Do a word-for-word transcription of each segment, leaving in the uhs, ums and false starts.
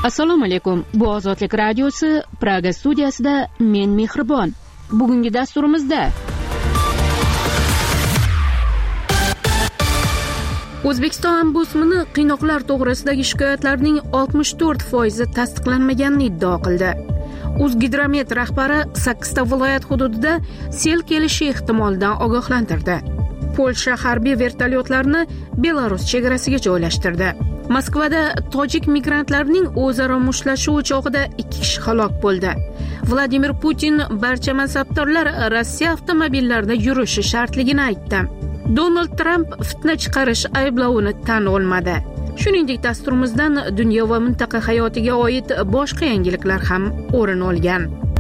Assalomu alaykum. Bu Ozodlik radiosi Praga studiyasida men Mehribon. Bugungi dasturimizda O'zbekiston ombudsmani qiynoqlar to'g'risidagi shikoyatlarning oltmish to'rt foizi tasdiqlanmaganini iddao qildi. O'zgidromet rahbari sakkizta viloyat hududida sel kelishi ehtimolidan ogohlantirdi. Polsha harbiy vertolyotlarini Belarus chegarasiga joylashtirdi. Moskvada tojik migrantlarning o'zaro mushtlashuvi chog'ida ikki kishi halok bo'ldi. Vladimir Putin barcha mansabdorlar Rossiya avtomobillarida yurishi shartligini aytdi. Donald Trump fitna chiqarish ayblovini tan olmadi. Shuningdek, dasturimizdan dunyo va mintaqa hayotiga oid boshqa yangiliklar ham o'rin olgan.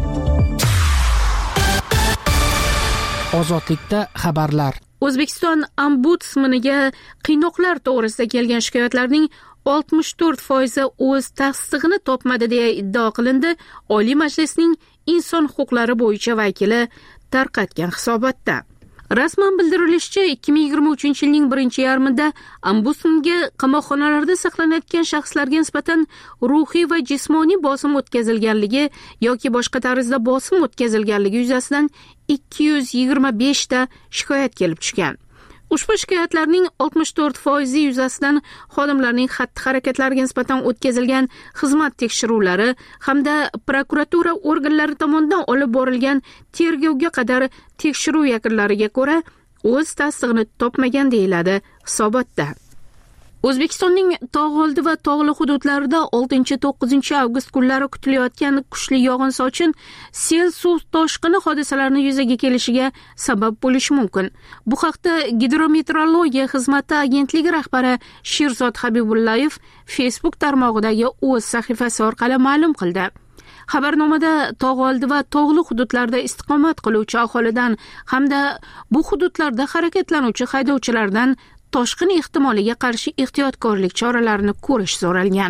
Ozodlikda xabarlar. O'zbekiston ombudsmaniga qiynoqlar to'g'risida kelgan shikoyatlarning oltmish to'rt foizi o'z tasdig'ini topmadi deya iddao qilindi. Oliy Majlisning inson huquqlari bo'yicha vakili tarqatgan hisobotda. Rasman bildirilishicha, ikki ming yigirma uchinchi yilning birinchi yarmida ombudsmanga qamoqxonalarda saqlanayotgan shaxslarga nisbatan ruhiy va jismoniy bosim o'tkazilganligi yoki boshqa tarzda bosim o'tkazilganligi yuzasidan ikki yuz yigirma besh ta shikoyat kelib tushgan. Ushbu shikoyatlarning oltmish to'rt foizi yuzasidan xodimlarning xatti-harakatlariga nisbatan o'tkazilgan xizmat tekshiruvlari hamda prokuratura organlari tomonidan olib borilgan tergovga qadar tekshiruv yakunlariga ko'ra o'z tasdig'ini topmagan deyiladi hisobotda. O'zbekistonning tog' oldi va tog'li hududlarida oltinchi to'qqizinchi avgust kunlari kutilayotgan kuchli yog'in-sochin sel suv toshqini hodisalarini yuzaga kelishiga sabab bo'lishi mumkin. Bu haqda Gidrometeorologiya xizmati agentligi rahbari Sherzod Habibullayev Facebook tarmog'idagi o'z sahifasi orqali ma'lum qildi. Xabarnomada tog' oldi va tog'li hududlarda istiqomat qiluvchi aholidan hamda bu hududlarda harakatlanuvchi haydovchilardan toshqin ehtimoliga qarshi ehtiyotkorlik choralarini ko'rish so'ralgan.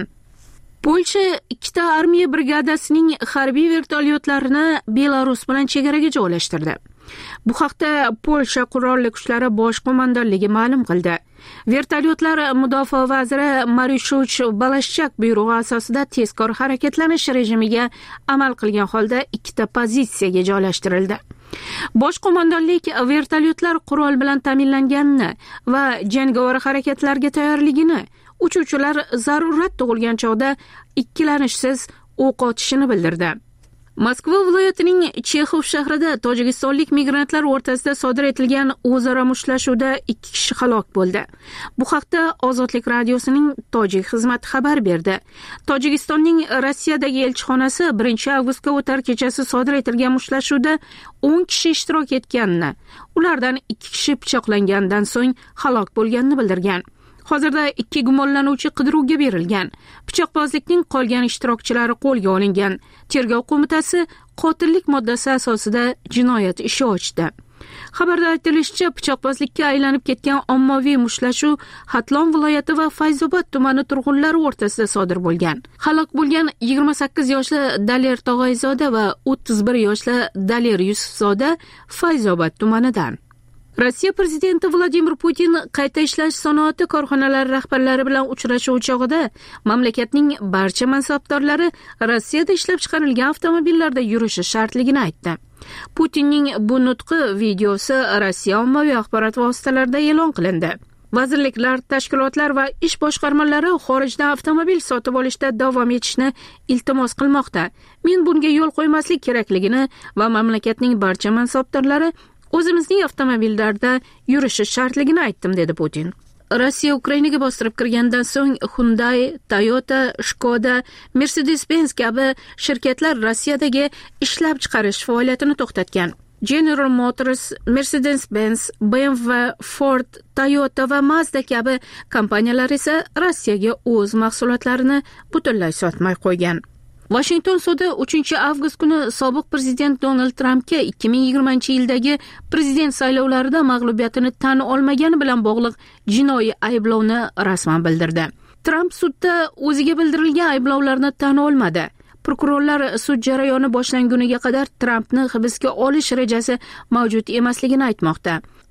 Polsha ikkita armiya brigadasining harbiy vertolyotlarini Belarus bilan chegaraga joylashtirdi. Bu haqda Polsha qurolli kuchlari bosh qo'mondonligi ma'lum qildi. Vertolyotlar mudofaa vaziri Marishuch Balashchak buyrug'i asosida tezkor harakatlanish rejimiga amal qilgan holda ikkita pozitsiyaga joylashtirildi. Bosh qo'mondonlik vertolyotlar qurol bilan ta'minlanganini va jangovar harakatlarga tayyorligini, uchuvchilar zarurat tug'ilgan chog'da ikkilanishsiz o'q otishini bildirdi. Moskva viloyatining Chexov shahrida tojikistonlik migrantlar o'rtasida sodir etilgan o'zaro mushtlashuvda ikki kishi halok bo'ldi. Bu haqda Ozodlik radiosining tojik xizmati xabar berdi. Tojikistonning Rossiyadagi elchixonasi birinchi avgustga o'tar kechasi sodir etilgan mushtlashuvda o'n kishi ishtirok etganini, ulardan ikki kishi pichoqlangandan so'ng halok bo'lganini bildirgan. Hozirda ikki gumonlanuvchi qidiruvga berilgan. Pichoqbozlikning qolgan ishtirokchilari qo'lga olingan. Tergov qo'mitasi qotillik moddasi asosida jinoyat ishi ochdi. Xabarda aytilishicha, pichoqbozlikka aylanib ketgan ommaviy mushtlashuv Hatlon viloyati va Fayzobod tumani turg'unlari o'rtasida sodir bo'lgan. Halok bo'lgan yigirma sakkiz yoshli Daler Tog'ayzoda va o'ttiz bir yoshli Daler Yusufzoda Fayzobod tumanidan. Rossiya prezidenti Vladimir Putin qayta ishlash sanoati korxonalari rahbarlari bilan uchrashuv chog'ida mamlakatning barcha mansabdorlari Rossiyada ishlab chiqarilgan avtomobillarda yurishi shartligini aytdi. Putinning bu nutqi videosi Rossiya ommaviy axborot vositalarida e'lon qilindi. Vazirliklar, tashkilotlar va ish boshqarmalari xorijdan avtomobil sotib olishda davom etishni iltimos qilmoqda. Men bunga yo'l qo'ymaslik kerakligini va mamlakatning barcha mansabdorlari o'zimizning avtomobillarda yurishi shartligini aytdim, dedi Putin. Rossiya Ukrainaga bostirib kirgandan so'ng Hyundai, Toyota, Skoda, Mercedes-Benz kabi shirkatlar Rossiyadagi ishlab chiqarish faoliyatini to'xtatgan. General Motors, Mercedes-Benz, B M W, Ford, Toyota va Mazda kabi kompaniyalar esa Rossiyaga o'z mahsulotlarini butunlay sotmay qo'ygan. Washington sudi uchinchi avgust kuni sobiq prezident Donald Trumpga ikki ming yigirmanchi yildagi prezident saylovlarida mag'lubiyatini tan olmagani bilan bog'liq jinoiy ayblovni rasman bildirdi. Trump sudda o'ziga bildirilgan ayblovlarni tan olmadi. Prokurorlar sud jarayoni boshlanguniga qadar Trumpni hibsga olish rejasi mavjud emasligini aytmoqda.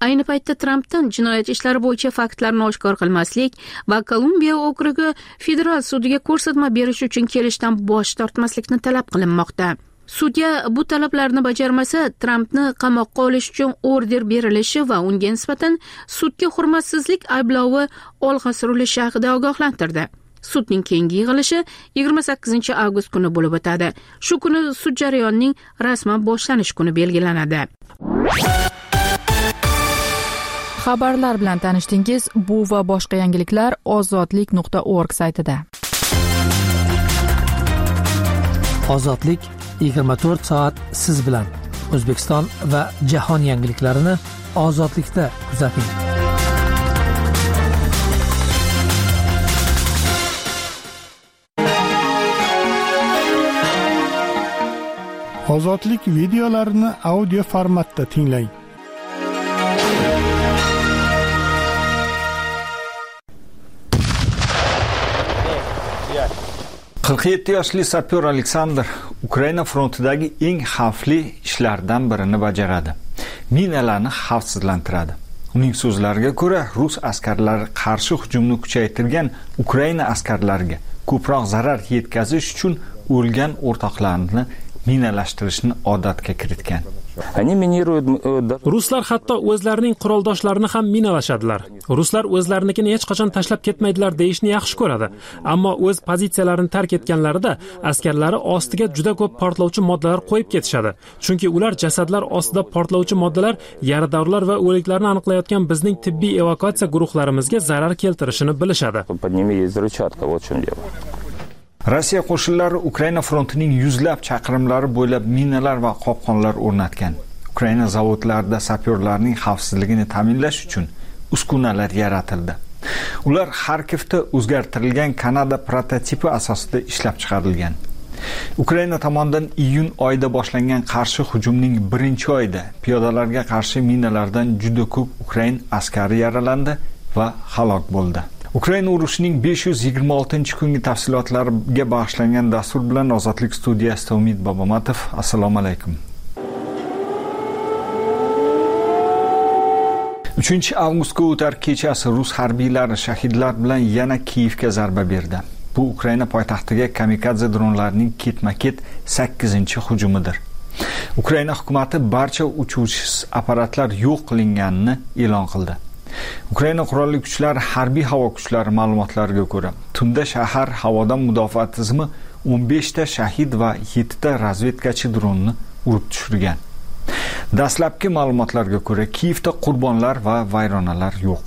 ayni paytda Trampdan jinoyat ishlari bo'yicha faktlarni oshkor qilmaslik va Kolumbiya okrugi federal sudiga ko'rsatma berish uchun kelishdan bosh tortmaslikni talab qilinmoqda. Sudya bu talablarni bajarmasa, Trampni qamoqqa olish uchun order berilishi va unga nisbatan sudga hurmatsizlik ayblovi olg'a surilishi haqida ogohlantirdi. Sudning keyingi yig'ilishi yigirma sakkizinchi avgust kuni bo'lib o'tadi. Shu kuni sud jarayonining rasman boshlanish kuni belgilanadi. Xabarlar bilan tanishdingiz. Bu va boshqa yangiliklar ozodlik nuqta org saytida. Ozodlik yigirma to'rt soat siz bilan. O'zbekiston va jahon yangiliklarini ozodlikda kuzating. Ozodlik videolarini audio formatda tinglang. qirq yetti yoshli sapyor Aleksandr Ukraina frontidagi eng xavfli ishlardan birini bajaradi. Minalarni xavfsizlantiradi. Uning so'zlariga ko'ra, rus askarlari qarshi hujumni kuchaytirgan Ukraina askarlariga ko'proq zarar yetkazish uchun o'lgan o'rtoqlarini minalashtirishni odatga kiritgan. Ruslar hatto o'zlarining quroldoshlarini ham minalashadilar. Ruslar o'zlarini hech qachon tashlab ketmaydilar deyishni yaxshi ko'radi. Ammo o'z pozitsiyalarini tark etganlarida askarlari ostiga juda ko'p portlovchi moddalar qo'yib ketishadi. Chunki ular jasadlar ostida portlovchi moddalar, yaradorlar va o'liklarni aniqlayotgan bizning tibbiy evakuatsiya guruhlarimizga zarar keltirishini bilishadi. Rossiya qo'shinlari Ukraina frontining yuzlab chaqirimlari bo'ylab minalar va qopqonlar o'rnatgan. Ukraina zavodlarida sapyorlarning xavfsizligini ta'minlash uchun uskunalar yaratildi. Ular Xarkivda o'zgartirilgan Kanada prototipi asosida ishlab chiqarilgan. Ukraina tomonidan iyun oyida boshlangan qarshi hujumning birinchi oyida piyodalarga qarshi minalardan juda ko'p Ukrain askari yaralandi va halok bo'ldi. Ukraina urushining besh yuz yigirma oltinchi kungi tafsilotlariga bag'ishlangan dastur bilan Ozodlik studiyasida Umid Bobomatov. Assalomu alaykum. uchinchi avgustga o'tar kechasi rus harbiylari shahidlar bilan yana Kiyevga zarba berdi. Bu Ukraina poytaxtiga kamikadze dronlarining ketma-ket sakkizinchi hujumidir. Ukraina hukumatı barcha uchuvchisiz apparatlar yo'q qilinganini e'lon qildi. Ukraina qurolli kuchlari harbiy havo kuchlari ma'lumotlariga ko'ra, tunda shahar havodan mudofaa tizimi o'n besh ta shahid va yetti ta razvedkachi dronni urib tushirgan. Dastlabki ma'lumotlarga ko'ra, Kiyevda qurbonlar va vayronalar yo'q.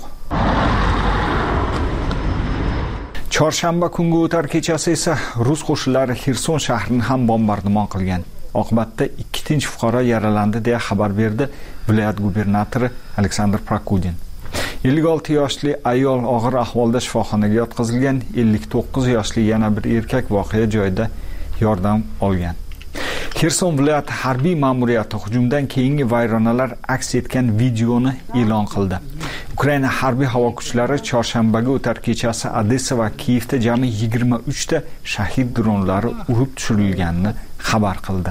Chorshanba kungi o'tar kechasi esa rus qo'shinlari Xerson shahrini ham bombardimon qilgan. Oqibatda ikki tinch fuqaro yaralandi deya xabar berdi viloyat gubernatori Aleksandr Prokudin. ellik olti yoshli ayol og'ir ahvolda shifoxonaga yotqizilgan, ellik to'qqiz yoshli yana bir erkak voqea joyida yordam olgan. Xerson viloyati harbiy ma'muriyati hujumdan keyingi vayronalar aks etgan videoni e'lon qildi. Ukraina harbiy havo kuchlari chorshanbaga o'tar kechasi Odessa va Kiyevda jami yigirma uch ta shahid dronlari urib tushirilganini xabar qildi.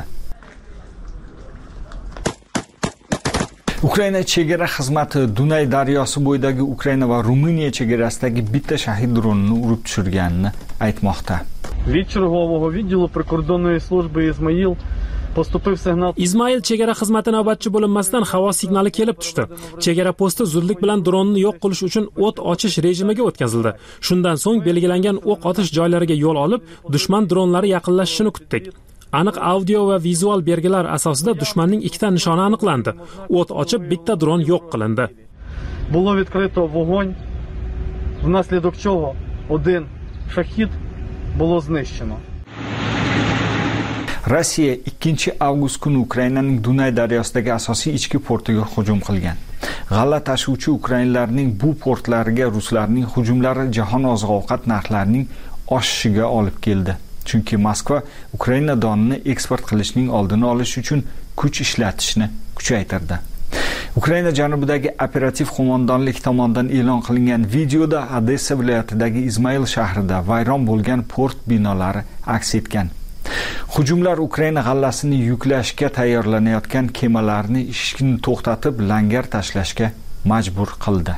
Ukraina chegara xizmati Dunay daryosi bo'yidagi Ukraina va Ruminiya chegarasidagi bitta shahid dronini urib tushirganini aytmoqda. Від чергового відділу прикордонної служби Ізмаїл поступив сигнал. Izmail chegara xizmati navbatchi bo'linmasidan havo signali kelib tushdi. Chegara posti zudlik bilan dronni yo'q qilish uchun o't ochish rejimiga o'tkazildi. Shundan so'ng belgilangan o'q otish joylariga yo'l olib, dushman dronlari yaqinlashishini kutdik. Aniq audio va vizual belgilar asosida dushmanning ikkita nishoni aniqlandi. O't ochib, bitta dron yo'q qilindi. Було відкрито вогонь, внаслідок чого один шахід було знищено. Rossiya ikkinchi avgust kuni Ukrainaning Dunay daryosidagi asosiy ichki portiga hujum qilgan. G'alla tashuvchi ukrainlarning bu portlariga ruslarning hujumlari jahon oziq-ovqat narxlarining oshishiga olib keldi. Chunki Moskva Ukraina donini eksport qilishning oldini olish uchun kuch ishlatishni kuchaytirdi. Ukraina janubidagi operativ qo'mondonlik tomonidan e'lon qilingan videoda Odessa viloyatidagi Izmail shahrida vayron bo'lgan port binolari aks etgan. Hujumlar Ukraina g'allasini yuklashga tayyorlanayotgan kemalarni ishni to'xtatib langar tashlashga majbur qildi.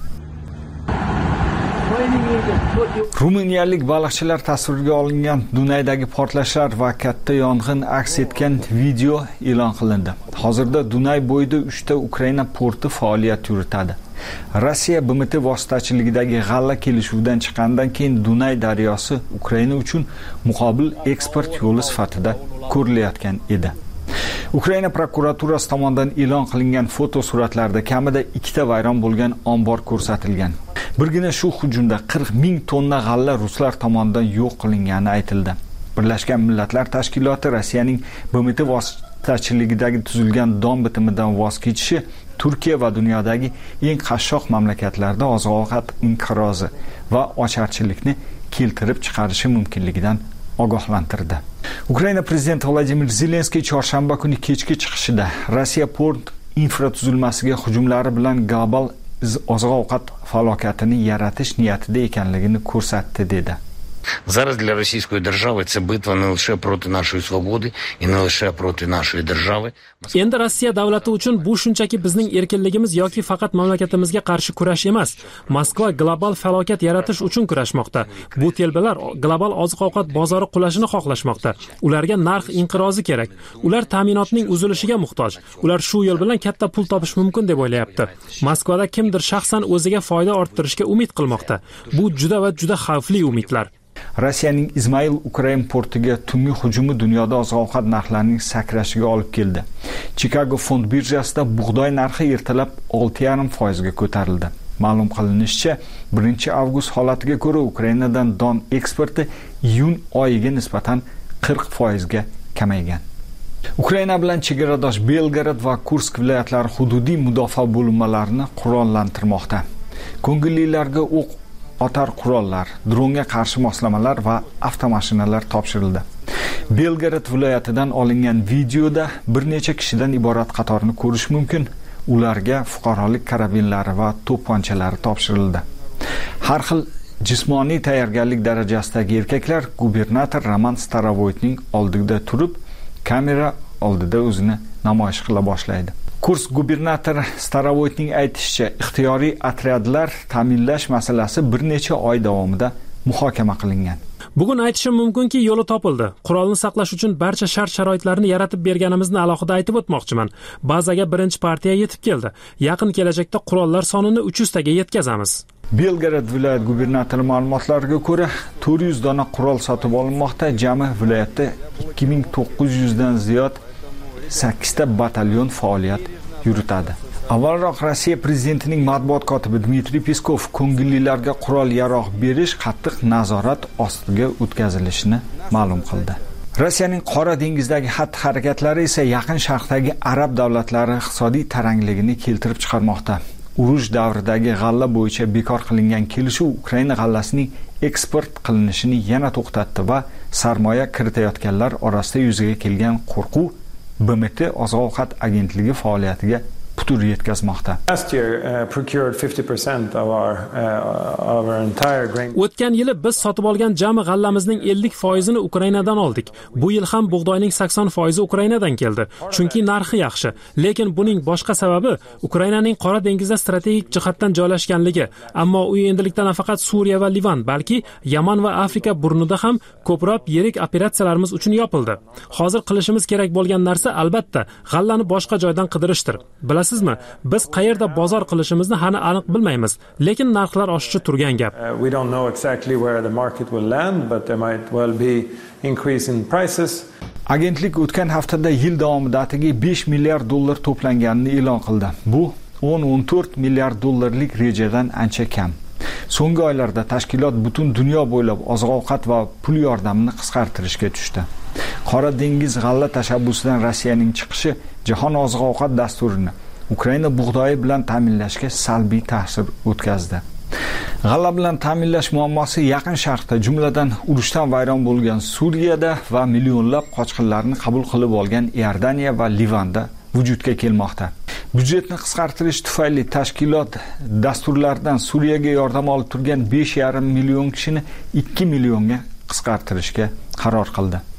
Ruminiyalik baliqchilar tasvirga olingan Dunaydagi portlashlar va katta yong'in aks etgan video e'lon qilindi. Hozirda Dunay bo'yida uchta Ukraina porti faoliyat yuritadi. Rossiya B M T vositachiligidagi g'alla kelishuvidan chiqqandan keyin Dunay daryosi Ukraina uchun muqobil eksport yo'li sifatida ko'rilayotgan edi. Ukraina prokuraturasi tomonidan e'lon qilingan fotosuratlarda kamida ikkita vayron bo'lgan ombor ko'rsatilgan. Birgina shu hujumda qirq ming tonna g'alla ruslar tomonidan yo'q qilingani aytildi. Birlashgan Millatlar Tashkiloti Rossiyaning B M T vositachiligidagi tuzilgan don bitimidan voz kechishi Turkiya va dunyodagi eng qashshoq mamlakatlarda oziq-ovqat inqirozi va ocharchilikni keltirib chiqarishi mumkinligidan ogohlantirdi. Ukraina prezidenti Vladimir Zelenskiy chorshanba kuni kechki chiqishida Rossiya port infratuzilmasiga hujumlari bilan global oziq-ovqat falokatini yaratish niyatida ekanligini ko'rsatdi dedi. Зараз для російської держави це битва не лише проти нашої свободи і не лише проти нашої держави. Endi Rossiya davlati uchun bu shunchaki bizning erkinligimiz yoki faqat mamlakatimizga qarshi kurash emas. Moskva global falokat yaratish uchun kurashmoqda. Bu telbalar global oziq-ovqat bozori qulashini xohlashmoqda. Ularga narx inqirozi kerak. Ular ta'minotning uzilishiga muhtoj. Ular shu yo'l bilan katta pul topish mumkin deb o'ylayapti. Moskvada kimdir shaxsan o'ziga foyda orttirishga umid qilmoqda. Bu juda va juda xavfli umidlar. Rossiyaning Izmail Ukrain portiga tungi hujumi dunyoda oziq-ovqat narxlarining sakrashiga olib keldi. Chicago fond birjasida bug'doy narxi ertalab olti yarim foiz ga ko'tarildi. Ma'lum qilinishicha, birinchi avgust holatiga ko'ra Ukrainadan don eksporti iyun oyiga nisbatan qirq foiz ga kamaygan. Ukraina bilan chegaradosh Belgorod va Kursk viloyatlari hududiy mudofaa bo'linmalarini qurollantirmoqda. Ko'ngillilarga o'q otar qurollar, dronga qarshi moslamalar va avtomashinalar topshirildi. Belgorod viloyatidan olingan videoda bir necha kishidan iborat qatorni ko'rish mumkin. Ularga fuqarolik karabinlari va to'pponchalari topshirildi. Har xil jismoniy tayyorgarlik darajasidagi erkaklar gubernator Roman Starovoytning oldida turib, kamera oldida o'zini namoyish qila boshlaydi. Kursk gubernatori Starovoytning aytishicha, ixtiyoriy otryadlar ta'minlash masalasi bir necha oy davomida muhokama qilingan. Bugun aytishim mumkinki, yo'li topildi. Qurolni saqlash uchun barcha shart-sharoitlarni yaratib berganimizni alohida aytib o'tmoqchiman. Bazaga birinchi partiya yetib keldi. Yaqin kelajakda qurollar sonini uch yuz taga yetkazamiz. Belgorod viloyat gubernatori ma'lumotlariga ko'ra, to'rt yuz dona qurol sotib olinmoqda. Jami viloyatda ikki ming to'qqiz yuz dan ziyod sakkizta batalyon faoliyat yuritadi. Avvalroq Rossiya prezidentining matbuot kotibi Dmitriy Peskov ko'ngillilarga qurol-yarog' berish qattiq nazorat ostiga o'tkazilishini ma'lum qildi. Rossiyaning Qora dengizdagi xatti-harakatlari esa Yaqin Sharqdagi arab davlatlari iqtisodiy tarangligini keltirib chiqarmoqda. Urush davridagi g'alla bo'yicha bekor qilingan kelishuv Ukraina g'allasining eksport qilinishini yana to'xtatdi va sarmoya kiritayotganlar orasida yuzaga kelgan qo'rquv B M T oziq-ovqat agentligi faoliyatiga putur yetkazmoqda. O'tgan yili biz sotib olgan jami g'allamizning ellik foizini Ukrainadan oldik. Bu yil ham bug'doyning sakson foizi Ukrainadan keldi, chunki narxi yaxshi. Lekin buning boshqa sababi Ukrainaning Qora dengizda strategik jihatdan joylashganligi. Ammo u endilikda nafaqat Suriya va Livan, balki Yaman va Afrika burnida ham ko'proq yirik operatsiyalarimiz uchun yopildi. Hozir qilishimiz kerak bo'lgan narsa albatta g'allani boshqa joydan qidirishdir. Bilasizmi, biz qayerda bozor qilishimizni hali aniq bilmaymiz, lekin narxlar oshishi turgan gap. We don't know exactly where the market will land, but there might well be increase in prices. Agentlik o'tgan haftada yil davomida atigi besh milliard dollar to'planganini e'lon qildi. Bu o'n o'n to'rt milliard dollarlik rejadan ancha kam. So'nggi oylarda tashkilot butun dunyo bo'ylab oziq-ovqat va pul yordamini qisqartirishga tushdi. Qora dengiz g'alla tashabbusidan Rossiyaning chiqishi jahon oziq-ovqat dasturini Ukraina bug'doyi bilan ta'minlashga salbiy ta'sir o'tkazdi. G'alla bilan ta'minlash muammosi Yaqin Sharqda, jumladan urushdan vayron bo'lgan Suriyada va millionlab qochqinlarni qabul qilib olgan Iordaniya va Livanda vujudga kelmoqda. Byudjetni qisqartirish tufayli tashkilot dasturlardan Suriyaga yordam olib turgan besh yarim million kishini ikki millionga qisqartirishga qaror qildi.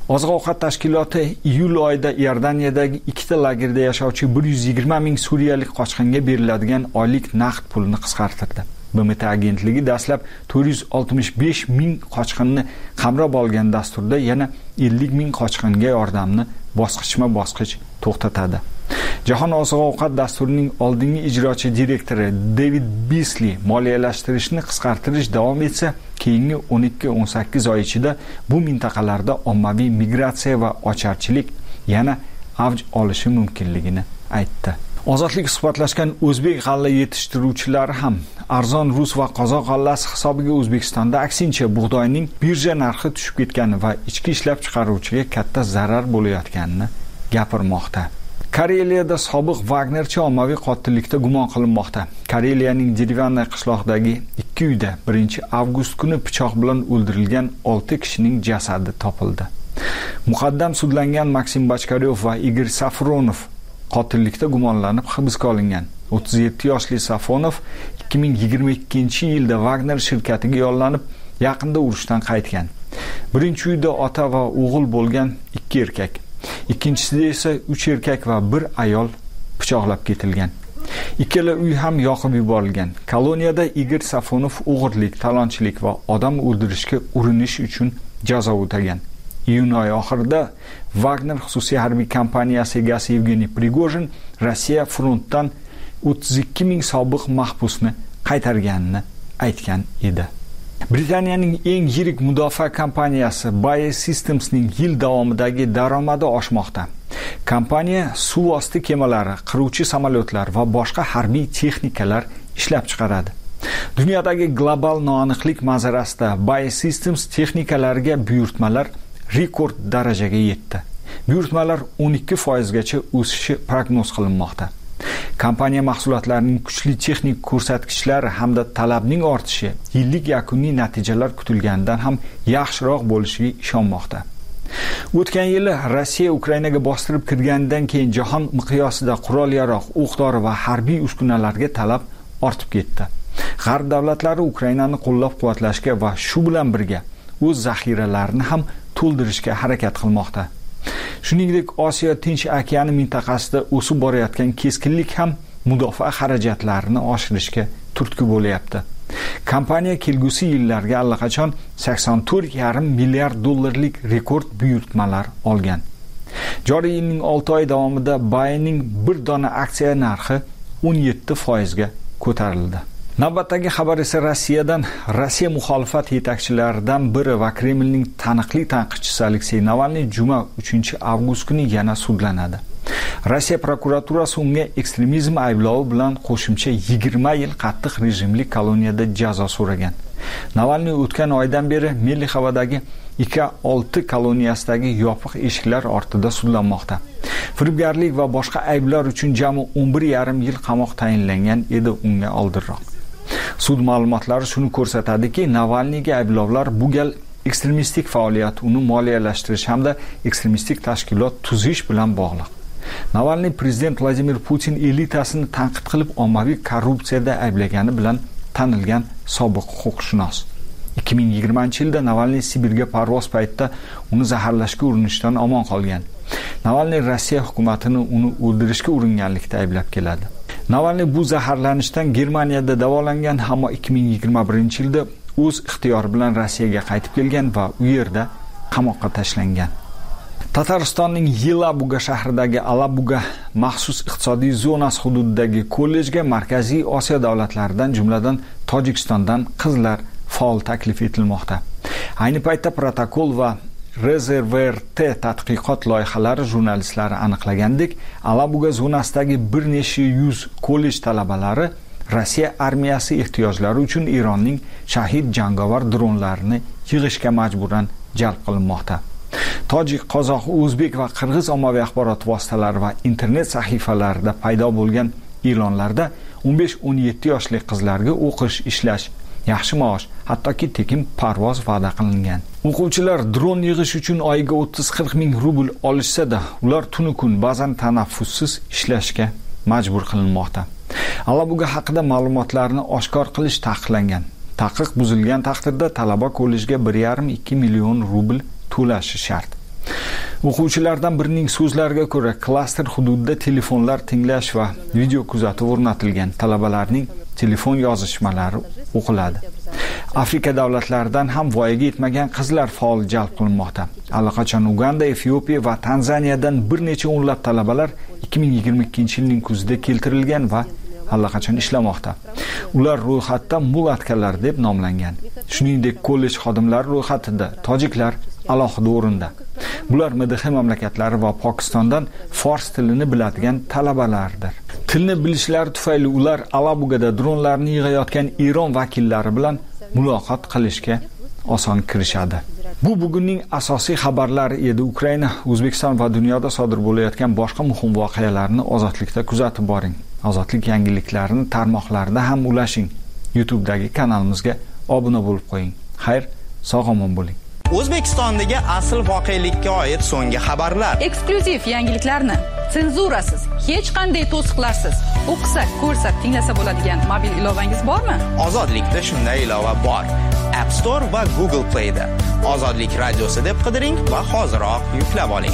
Oziq-ovqat tashkiloti iyul oyida Iordaniyadagi ikkita lagerda yashovchi bir yuz yigirma ming suriyalik qochqinga beriladigan oylik naqd pulni qisqartirdi. B M T agentligi dastlab to'rt yuz oltmish besh ming qochqinni qamrab olgan dasturda yana ellik ming qochqinga yordamni bosqichma-bosqich to'xtatadi. Jahon oziq-ovqat dasturining oldingi ijrochi direktori David Beasley moliyalashtirishni qisqartirish davom etsa, keyingi o'n ikki o'n sakkiz oy ichida bu mintaqalarda ommaviy migratsiya va ocharchilik yana avj olishi mumkinligini aytdi. Ozodlik suhbatlashgan o'zbek g'alla yetishtiruvchilari ham arzon rus va qozoq g'allasi hisobiga O'zbekistonda aksincha bug'doyning birja narxi tushib ketgani va ichki ishlab chiqaruvchiga katta zarar bo'layotganini gapirmoqda. Kareliyada sobiq Wagnerchi ommaviy qotillikda gumon qilinmoqda. Kareliyaning Derivannoy qishloqdagi ikki uyda birinchi avgust kuni pichoq bilan o'ldirilgan olti kishining jasadi topildi. Muqaddam sudlangan Maksim Bachkaryov va Igor Safronov qotillikda gumonlanib hibsga olingan. o'ttiz yetti yoshli Safonov ikki ming yigirma ikkinchi yilda Wagner shirkatiga yollanib, yaqinda urushdan qaytgan. Birinchi uyda ota va o'g'il bo'lgan ikki erkak, ikkinchisida esa uch erkak va bir ayol pichoqlab ketilgan. Ikkala uy ham yoqib yuborilgan. Koloniyada Igor Safonov o'g'irlik, talonchilik va odam o'ldirishga urinish uchun jazo o'tagan. Iyun oyi oxirida Wagner xususiy harbiy kompaniyasi egasi Yevgeniy Prigojin Rossiya frontdan o'ttiz ikki ming sobiq mahbusni qaytarganini aytgan edi. Britaniyaning eng yirik mudofaa kompaniyasi Bayer Systems'ning yil davomidagi daromadi oshmoqda. Kompaniya suv osti kemalari, qiruvchi samolyotlar va boshqa harbiy texnikalar ishlab chiqaradi. Dunyodagi global noaniqlik manzarasida Bayer Systems texnikalariga buyurtmalar rekord darajaga yetdi. Buyurtmalar o'n ikki foiz gacha o'sishi prognoz qilinmoqda. Kompaniya mahsulotlarining kuchli texnik ko'rsatkichlari hamda talabning ortishi yillik yakuniy natijalar kutilganidan ham yaxshiroq bo'lishiga ishonmoqda. O'tgan yili Rossiya Ukrainaga bostirib kirganidan keyin jahon miqyosida qurol-yarog', o'q-dori va harbiy uskunalarga talab ortib ketdi. G'arb davlatlari Ukrainani qo'llab-quvvatlashga va shu bilan birga o'z zaxiralarini ham to'ldirishga harakat qilmoqda. Shuningdek, Osiyo Tinch okeani mintaqasida o'sib borayotgan keskinlik ham mudofaa xarajatlarini oshirishga turtki bo'layapti. Kompaniya kelgusi yillarga allaqachon sakson to'rt yarim milliard dollarlik rekord buyurtmalar olgan. Joriy yilning olti oy davomida Bayerning bir dona aksiya narxi o'n yetti foiz ga ko'tarildi. Navbatdagi xabar esa Rossiyadan. Rossiya muxolifat yetakchilaridan biri va Kremlning taniqli tanqidchisi Aleksey Navalniy juma uchinchi avgust kuni yana sudlanadi. Rossiya prokuraturasi unga ekstremizm ayblovi bilan qo'shimcha yigirma yil qattiq rejimli koloniyada jazo so'ragan. Navalniy o'tgan oydan beri Milliy havadagi I K olti koloniyasidagi yopiq eshiklar ortida sudlanmoqda. Firibgarlik va boshqa ayblar uchun jami o'n bir yarim yil qamoq tayinlangan edi unga oldinroq. Sud ma'lumotlari shuni ko'rsatadiki, Navalniyga ayblovlar bu gal ekstremistik faoliyat, uni moliyalashtirish hamda ekstremistik tashkilot tuzish bilan bog'liq. Navalniy prezident Vladimir Putin elitasini tanqid qilib ommaviy korrupsiyada ayblagani bilan tanilgan sobiq huquqshunos. ikki ming yigirmanchi yilda Navalniy Sibirga parvoz paytida uni zaharlashga urinishdan omon qolgan. Navalniy Rossiya hukumatini uni o'ldirishga uringanlikda ayblab keladi. Navalniy bu zaharlanishdan Germaniyada davolangan, ammo ikki ming yigirma birinchi yilda o'z ixtiyori bilan Rossiyaga qaytib kelgan va u yerda qamoqqa tashlangan. Tataristonning Yelabuga shahridagi Alabuga maxsus iqtisodiy zonasi hududidagi kollejga Markaziy Osiyo davlatlaridan, jumladan Tojikistondan qizlar faol taklif etilmoqda. Ayni paytda protokol va RezervRT tadqiqot loyihalari jurnalistlari aniqlagandek, Alabuga zonasidagi bir necha yuz kollej talabalari Rossiya armiyasi ehtiyojlari uchun Eronning shahid jangovar dronlarini yig'ishga majburan jalb qilinmoqda. Tojik, qozoq, o'zbek va qirg'iz ommaviy axborot vositalari va internet sahifalarida paydo bo'lgan e'lonlarda o'n besh o'n yetti yoshli qizlarga o'qish, ishlash, yaxshi maosh, hattoki tekin parvoz va'da qilingan. O'quvchilar dron yig'ish uchun oyiga o'ttiz qirq ming rubl olishsa-da, ular tunu kun, ba'zan tanaffussiz ishlashga majbur qilinmoqda. Alabuga haqida ma'lumotlarni oshkor qilish taqiqlangan. Taqiq buzilgan taqdirda talaba kollejga bir yarim ikki million rubl to'lashi shart. O'quvchilardan birining so'zlariga ko'ra, klaster hududida telefonlar tinglash va video kuzatuv o'rnatilgan. Talabalarning telefon yozishmalari o'qiladi. Afrika davlatlaridan ham voyaga yetmagan qizlar faol jalb qilinmoqda. Allaqachon Uganda, Efiopiya va Tanzaniyadan bir necha o'nlab talabalar ikki ming yigirma ikkinchi yilning kuzida keltirilgan va allaqachon ishlamoqda. Ular ro'yxatda mulatkalar deb nomlangan. Shuningdek, kollej xodimlari ro'yxatida tojiklar alohida o'rinda. Bular M D H mamlakatlari va Pokistondan fors tilini biladigan talabalardir. Tilni bilishlari tufayli ular Alabugada dronlarni yig'ayotgan Eron vakillari bilan muloqot qilishga oson kirishadi. Bu bugunning asosiy xabarlari edi. Ukraina, O'zbekiston va dunyoda sodir bo'layotgan boshqa muhim voqealarni ozodlikda kuzatib boring. Ozodlik yangiliklarini tarmoqlarda ham ulashing. YouTube'dagi kanalimizga obuna bo'lib qo'ying. Xayr, sog'-omon bo'ling. O'zbekistondagi asl voqelikka oid so'nggi xabarlar, eksklyuziv yangiliklarni senzurasiz, hech qanday to'siqlarsiz o'qisak, ko'rsak, tinglasa bo'ladigan mobil ilovangiz bormi? Ozodlikda shunday ilova bor. App Store va Google Play da Ozodlik radiosi deb qidiring va hoziroq yuklab oling.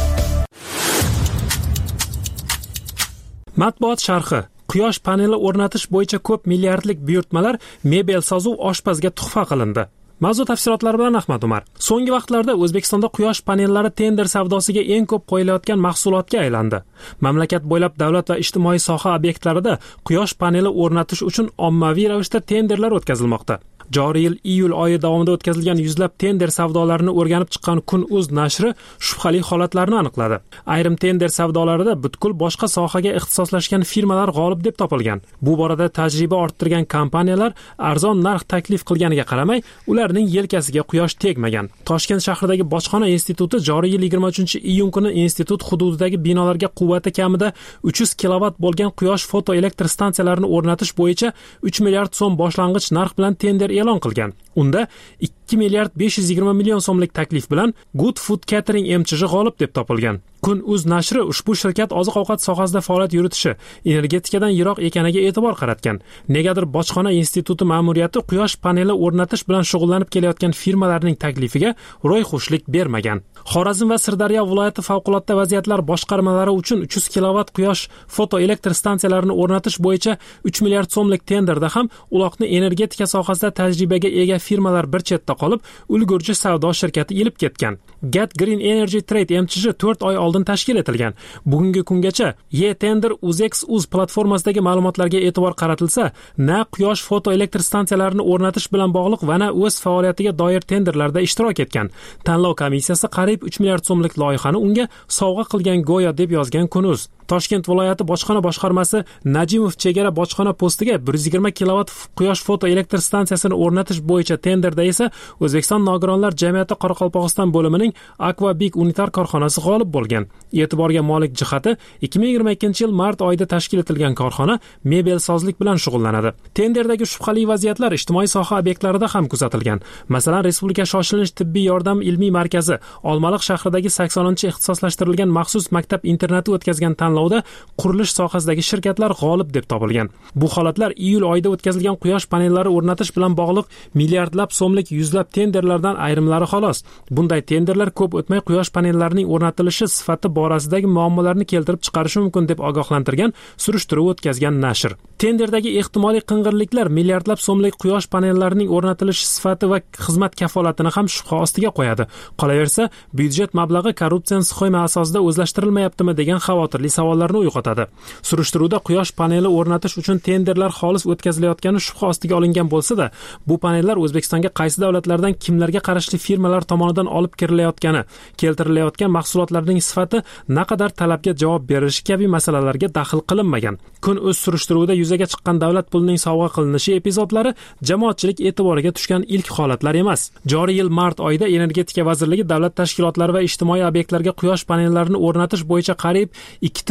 Matbuot sharhi. Quyosh paneli o'rnatish bo'yicha ko'p milliardlik buyurtmalar mebel sozuv oshpazga tuhfa qilindi. Mavzu tafsilotlari bilan Ahmad Umar. So'nggi vaqtlarda O'zbekistonda quyosh panellari tender savdosiga eng ko'p qo'yilayotgan mahsulotga aylandi. Mamlakat bo'ylab davlat va ijtimoiy soha obyektlarida quyosh paneli o'rnatish uchun ommaviy ravishda tenderlar o'tkazilmoqda. Joriy yil iyul oyi davomida o'tkazilgan yuzlab tender savdolarini o'rganib chiqqan Kun.uz nashri shubhali holatlarni aniqladi. Ayrim tender savdolarida butkul boshqa sohaga ixtisoslashgan firmalar g'olib deb topilgan. Bu borada tajriba orttirgan kompaniyalar arzon narx taklif qilganiga qaramay, ularning yelkasiga quyosh tegmagan. Toshkent shahridagi Bojxona instituti joriy yil yigirma uchinchi iyun kuni institut hududidagi binolarga quvvati kamida uch yuz kilovatt bo'lgan quyosh fotoelektr stansiyalarini o'rnatish bo'yicha uch milliard so'm boshlang'ich narx bilan tender e'lon qilgan. Unda ikki milliard besh yuz yigirma million so'mlik taklif bilan Good Food Catering M C H g'olib deb topilgan. Kun.uz nashri ushbu shirkat oziq-ovqat sohasida faoliyat yuritishi, energetikadan yiroq ekaniga e'tibor qaratgan. Negadir Bojxona instituti ma'muriyati quyosh paneli o'rnatish bilan shug'ullanib kelayotgan firmalarning taklifiga ro'yxushlik bermagan. Xorazm va Sirdaryo viloyati favqulodda vaziyatlar boshqarmalari uchun uch yuz kilovatt quyosh fotoelektr stansiyalarini o'rnatish bo'yicha uch milliard so'mlik tenderda ham uloqni energetika sohasida tajribaga ega firmalar bir chetda qolib, ulgurji savdo shirkati ilib ketgan. Get Green Energy Trade M C H to'rt oy oldin tashkil etilgan. Bugungi kungacha E-Tender Uzex.uz platformasidagi ma'lumotlarga e'tibor qaratilsa, na quyosh fotoelektr stansiyalarini o'rnatish bilan bog'liq va na o'z faoliyatiga doir tenderlarda ishtirok etgan. Tanlov komissiyasi qariyb uch milliard so'mlik loyihani unga sovg'a qilgan go'yo deb yozgan Kun.uz. Toshkent viloyati bojxona boshqarmasi Najimov chegara bojxona postiga bir yuz yigirma kilovatt quyosh fotoelektr stansiyasini o'rnatish bo'yicha tenderda esa O'zbekiston nogironlar jamiyati Qoraqalpog'iston bo'limining Aquabik unitar korxonasi g'olib bo'lgan. E'tiborga molik jihati ikki ming yigirma ikkinchi yil mart oyida tashkil etilgan korxona mebelsozlik bilan shug'ullanadi. Tenderdagi shubhali vaziyatlar ijtimoiy soha obyektlarida ham kuzatilgan. Masalan, Respublika shoshilinch tibbiy yordam ilmiy markazi Olmaliq shahridagi saksoninchi ixtisoslashtirilgan maxsus maktab internati o'tkazgan tanlovda qurilish sohasidagi shirkatlar g'olib deb topilgan. Bu holatlar iyul oyida o'tkazilgan quyosh panellari o'rnatish bilan bog'liq milliardlab so'mlik yuzlab tenderlardan ayrimlari xolos. Bunday tenderlar ko'p o'tmay quyosh panellarining o'rnatilishi sifati borasidagi muammolarni keltirib chiqarishi mumkin deb ogohlantirgan surishtiruv o'tkazgan nashr. Tenderdagi ehtimoliy qing'irliklar milliardlab so'mlik quyosh panellarining o'rnatilishi sifati va xizmat kafolatini ham shubha ostiga qo'yadi. Qolaversa, byudjet mablag'i korrupsiya sxema asosida o'zlashtirilmayaptimi degan xavotirli savollarni uyg'otadi. Surishtiruvda quyosh paneli o'rnatish uchun tenderlar xolis o'tkazilayotgani shubha ostiga olingan bo'lsa-da, bu panellar O'zbekistonga qaysi davlatlardan kimlarga qarashli firmalar tomonidan olib kirilayotgani, keltirilayotgan mahsulotlarning sifati naqadar talabga javob berishi kabi masalalarga daxl qilinmagan. Kun.uz surishtiruvida yuzaga chiqqan davlat pulining sovg'a qilinishi epizodlari jamoatchilik e'tiboriga tushgan ilk holatlar emas. Joriy yil mart oyida Energetika vazirligi davlat tashkilotlari va ijtimoiy obyektlarga quyosh panellarini o'rnatish bo'yicha qariyb ikki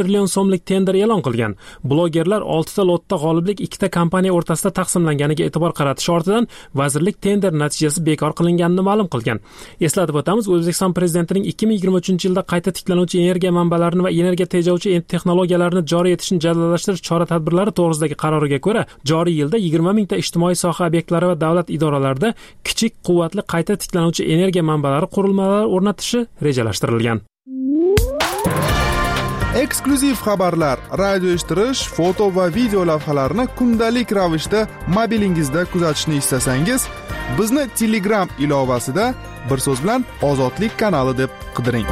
trillion so'mlik tender e'lon qilgan. Blogerlar oltita lotda g'oliblik ikkita kompaniya o'rtasida taqsimlanganiga e'tibor qaratish ortidan vazirlik tender natijasi bekor qilinganini ma'lum qilgan. Eslatib o'tamiz, O'zbekiston prezidentining ikki ming yigirma uchinchi yilda qayta tiklanuvchi energiya manbalarini va energiya tejovchi texnologiyalarni joriy etishni jadallashtirish chora-tadbirlari to'g'risidagi qaroriga ko'ra, joriy yilda yigirma mingta ijtimoiy soha obyektlari va davlat idoralarida kichik quvvatli qayta tiklanuvchi energiya manbalari qurilmalari o'rnatishi rejalashtirilgan. Eksklyuziv xabarlar, radio eshittirish, foto va video lavhalarni kundalik ravishda mobilingizda kuzatishni istasangiz, bizni Telegram ilovasida bir so'z bilan Ozodlik kanali deb qidiring.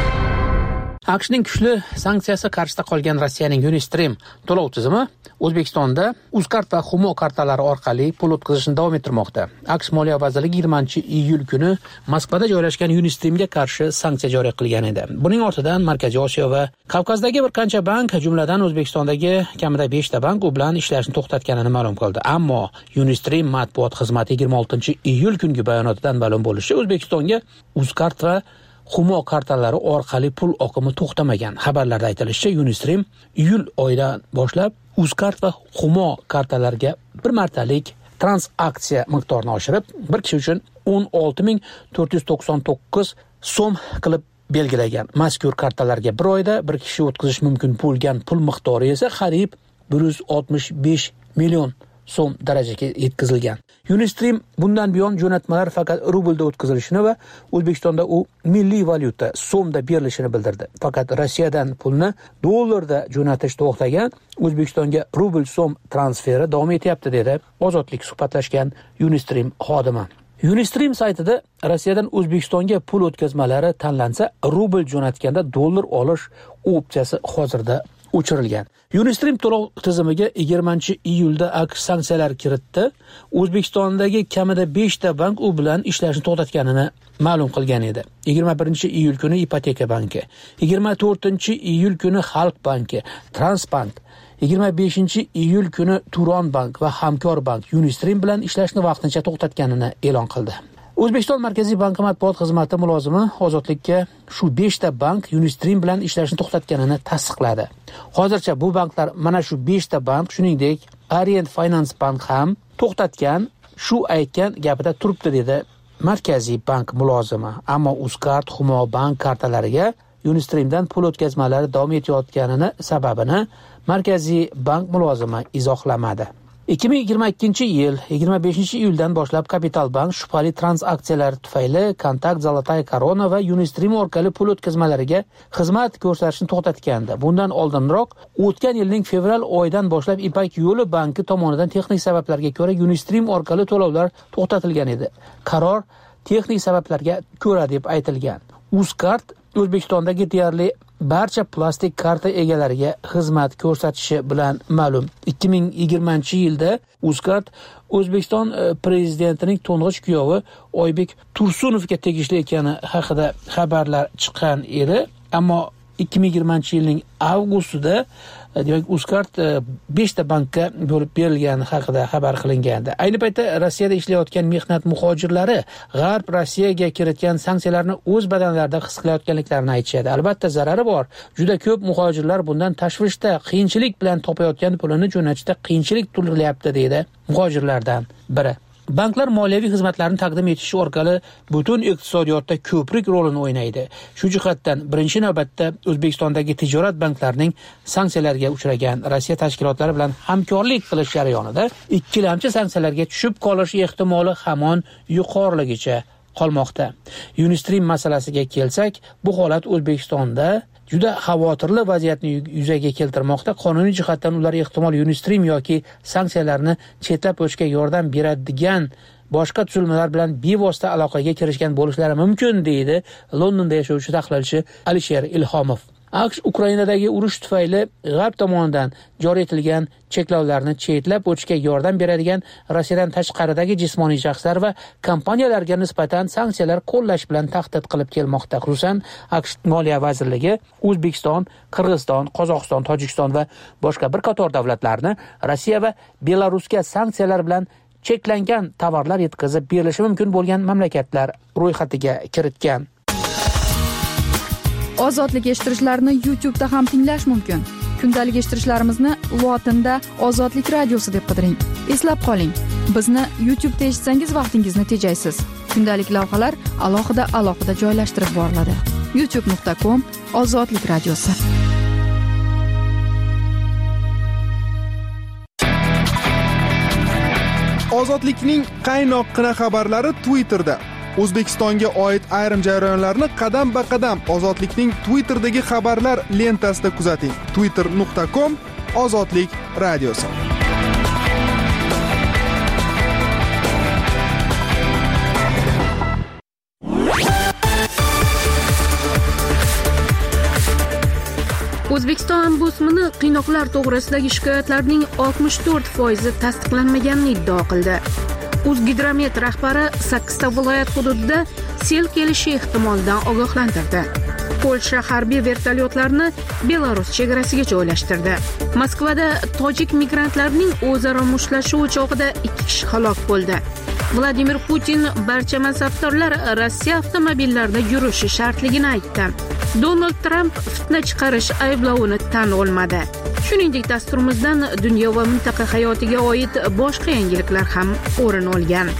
AQShning kuchli sanksiyasi qarshisida qolgan Rossiyaning Unistream to'lov tizimi O'zbekistonda Uzcard va Humo kartalari orqali pul o'tkazishni davom ettirmoqda. AQSh Moliya vazirligi yigirmanchi iyul kuni Moskvada joylashgan Unistreamga qarshi sanksiya joriy qilgan edi. Buning ortidan Markaziy Osiyo va Kavkazdagi bir qancha bank, jumladan O'zbekistondagi kamida beshta bank u bilan ishlashni to'xtatganini ma'lum qildi. Ammo Unistream matbuot xizmati yigirma oltinchi iyul kungi bayonotidan ma'lum bo'lishicha, O'zbekistonga Uzcard va Humo kartalari orqali pul oqimi to'xtamagan. Xabarlarda aytilishicha, Unistream iyul oyidan boshlab Uzcard va Humo kartalariga bir martalik transaksiya miqdorini oshirib, bir kishi uchun o'n olti ming to'rt yuz to'qson to'qqiz so'm qilib belgilagan. Mazkur kartalarga bir oyda bir kishi o'tkazish mumkin bo'lgan pul miqdori esa qariyb bir yuz oltmish besh million so'm darajaga yetkazilgan. Unistream bundan buyon jo'natmalar faqat rublda o'tkazilishini va O'zbekistonda u milliy valyuta so'mda berilishini bildirdi. Faqat Rossiyadan pulni dollarda jo'natish to'xtagan, O'zbekistonga rubl so'm transferi davom etyapti dedi Ozodlik suhbatlashgan Unistream xodimi. Unistream saytida Rossiyadan O'zbekistonga pul o'tkazmalari tanlansa, rubl jo'natganda dollar olish opsiyasi hozirda o'chirilgan. Unistream to'lov tizimiga yigirmanchi iyulda AQSh sanksiyalar kiritdi. O'zbekistondagi kamida beshta bank u bilan ishlashni to'xtatganini ma'lum qilgan edi. yigirma birinchi iyul kuni Ipoteka banki, yigirma to'rtinchi iyul kuni Xalq banki, Transbank, yigirma beshinchi iyul kuni Turon bank va Hamkor bank Unistream bilan ishlashni vaqtincha to'xtatganini e'lon qildi. O'zbekiston Markaziy banki matbuot xizmati mulozimi Ozodlikka shu beshta bank Unistream bilan ishlashni to'xtatganini tasdiqladi. Hozircha bu banklar mana shu beshta bank, shuningdek Orient Finance bank ham to'xtatgan, shu aytgan gapida turibdi dedi Markaziy bank mulozimi. Ammo Uzcard, Humo bank kartalariga Unistreamdan pul o'tkazmalari davom etayotganini sababini Markaziy bank mulozimi izohlamadi. ikki ming yigirma ikkinchi yil yigirma beshinchi iyuldan boshlab Kapital bank shubhali transaksiyalar tufayli Kontakt, Zolotaya Korona va Unistream orqali pul o'tkazmalariga xizmat ko'rsatishni to'xtatgandi. Bundan oldinroq o'tgan yilning fevral oyidan boshlab Ipak yo'li banki tomonidan texnik sabablarga ko'ra Unistream orqali to'lovlar to'xtatilgan edi. Qaror texnik sabablarga ko'ra deb aytilgan. Uzcard O'zbekistondagi deyarli barcha plastik karta egalariga xizmat ko'rsatishi bilan ma'lum. ikki ming yigirmanchi yilda Uzcard O'zbekiston prezidentining to'ng'ich kuyovi Oybek Tursunovga tegishli ekani haqida xabarlar chiqqan edi. Ammo ikki ming yigirmanchi yilning avgustida demak Uzcard beshta bankka bo'lib berilgani haqida xabar qilingandi. Ayni paytda Rossiyada ishlayotgan mehnat muhojirlari G'arb Rossiyaga kiritgan sanksiyalarni o'z badanlarida his qilayotganliklarini aytishadi. Albatta zarari bor. Juda ko'p muhojirlar bundan tashvishda, qiyinchilik bilan topayotgan pulini jo'natishda qiyinchilik tug'ilyapti deydi muhojirlardan biri. Banklar moliyaviy xizmatlarni taqdim etish orqali butun iqtisodiyotda ko'prik rolini o'ynaydi. Shu jihatdan birinchi navbatda O'zbekistondagi tijorat banklarining sanksiyalarga uchragan Rossiya tashkilotlari bilan hamkorlik qilish jarayonida ikkilamchi sanksiyalarga tushib qolish ehtimoli hamon yuqoriligicha qolmoqda. Unistream masalasiga kelsak, bu holat O'zbekistonda juda xavotirli vaziyatni yuzaga keltirmoqda. Qonuniy jihatdan ular ehtimol Unistream yoki sanksiyalarni chetlab o'tishga yordam beradigan boshqa tuzilmalar bilan bevosita aloqaga kirishgan bo'lishlari mumkin, deydi Londonda yashovchi tahlilchi Alisher Ilhomov. AQSh Ukrainadagi urush tufayli G'arb tomonidan joriy etilgan cheklovlarni chetlab o'tishga yordam beradigan Rossiyadan tashqaridagi jismoniy shaxslar va kompaniyalarga nisbatan sanksiyalar qo'llash bilan tahdid qilib kelmoqda. Xususan, AQSh Moliya vazirligi O'zbekiston, Qirg'iziston, Qozog'iston, Tojikiston va boshqa bir qator davlatlarni Rossiya va Belarusga sanksiyalar bilan cheklangan tovarlar yetkazib berilishi mumkin bo'lgan mamlakatlar ro'yxatiga kiritgan. Ozodlik eshittirishlarini YouTube'da ham tinglash mumkin. Kundalik eshittirishlarimizni lotinda Ozodlik radiosi deb qidiring. Eslab qoling, bizni YouTube'da eshitsangiz vaqtingizni tejaysiz. Kundalik lavhalar alohida alohida joylashtirib boriladi. youtube nuqta com Ozodlik radiosi. Ozodlikning qaynoqqina xabarlari Twitterda. O'zbekistonga oid ayrim jarayonlarni qadam-ba-qadam Ozodlikning Twitterdagi xabarlar lentasida kuzating. twitter nuqta com Ozodlik radiosi. O'zbekiston ombudsmani qiynoqlar to'g'risidagi shikoyatlarning oltmish to'rt foizi tasdiqlanmaganini iddao qildi. O'zgidromet rahbari sakkizta viloyat hududida sel kelishi ehtimolidan ogohlantirdi. Polsha harbiy vertolyotlarni Belarus chegarasiga joylashtirdi. Moskvada tojik migrantlarning o'zaro mushtlashuvi chog'ida ikki kishi halok bo'ldi. Vladimir Putin barcha mansabdorlar Rossiya avtomobillarida yurishi shartligini aytdi. Donald Trump fitna chiqarish ayblovini tan olmadi. Shuningdek, dasturimizdan dunyo va mintaqa hayotiga oid boshqa yangiliklar ham o'rin olgan.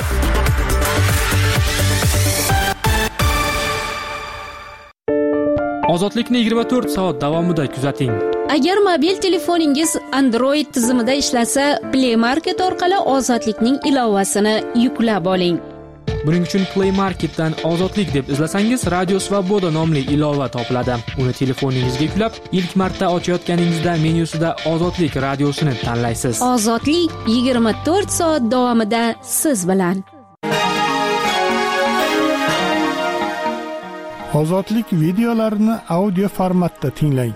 Ozodlikni yigirma to'rt soat davomida kuzating. Agar mobil telefoningiz Android tizimida ishlasa, Play Market orqali Ozodlikning ilovasini yuklab oling. Buning uchun Play Marketdan Ozodlik deb izlasangiz, Radio Svoboda nomli ilova topiladi. Uni telefoningizga yuklab, ilk marta ochayotganingizda menyusida Ozodlik radiosini tanlaysiz. Ozodlik yigirma to'rt soat davomida siz bilan. Ozodlik videolarini audio formatda tinglang.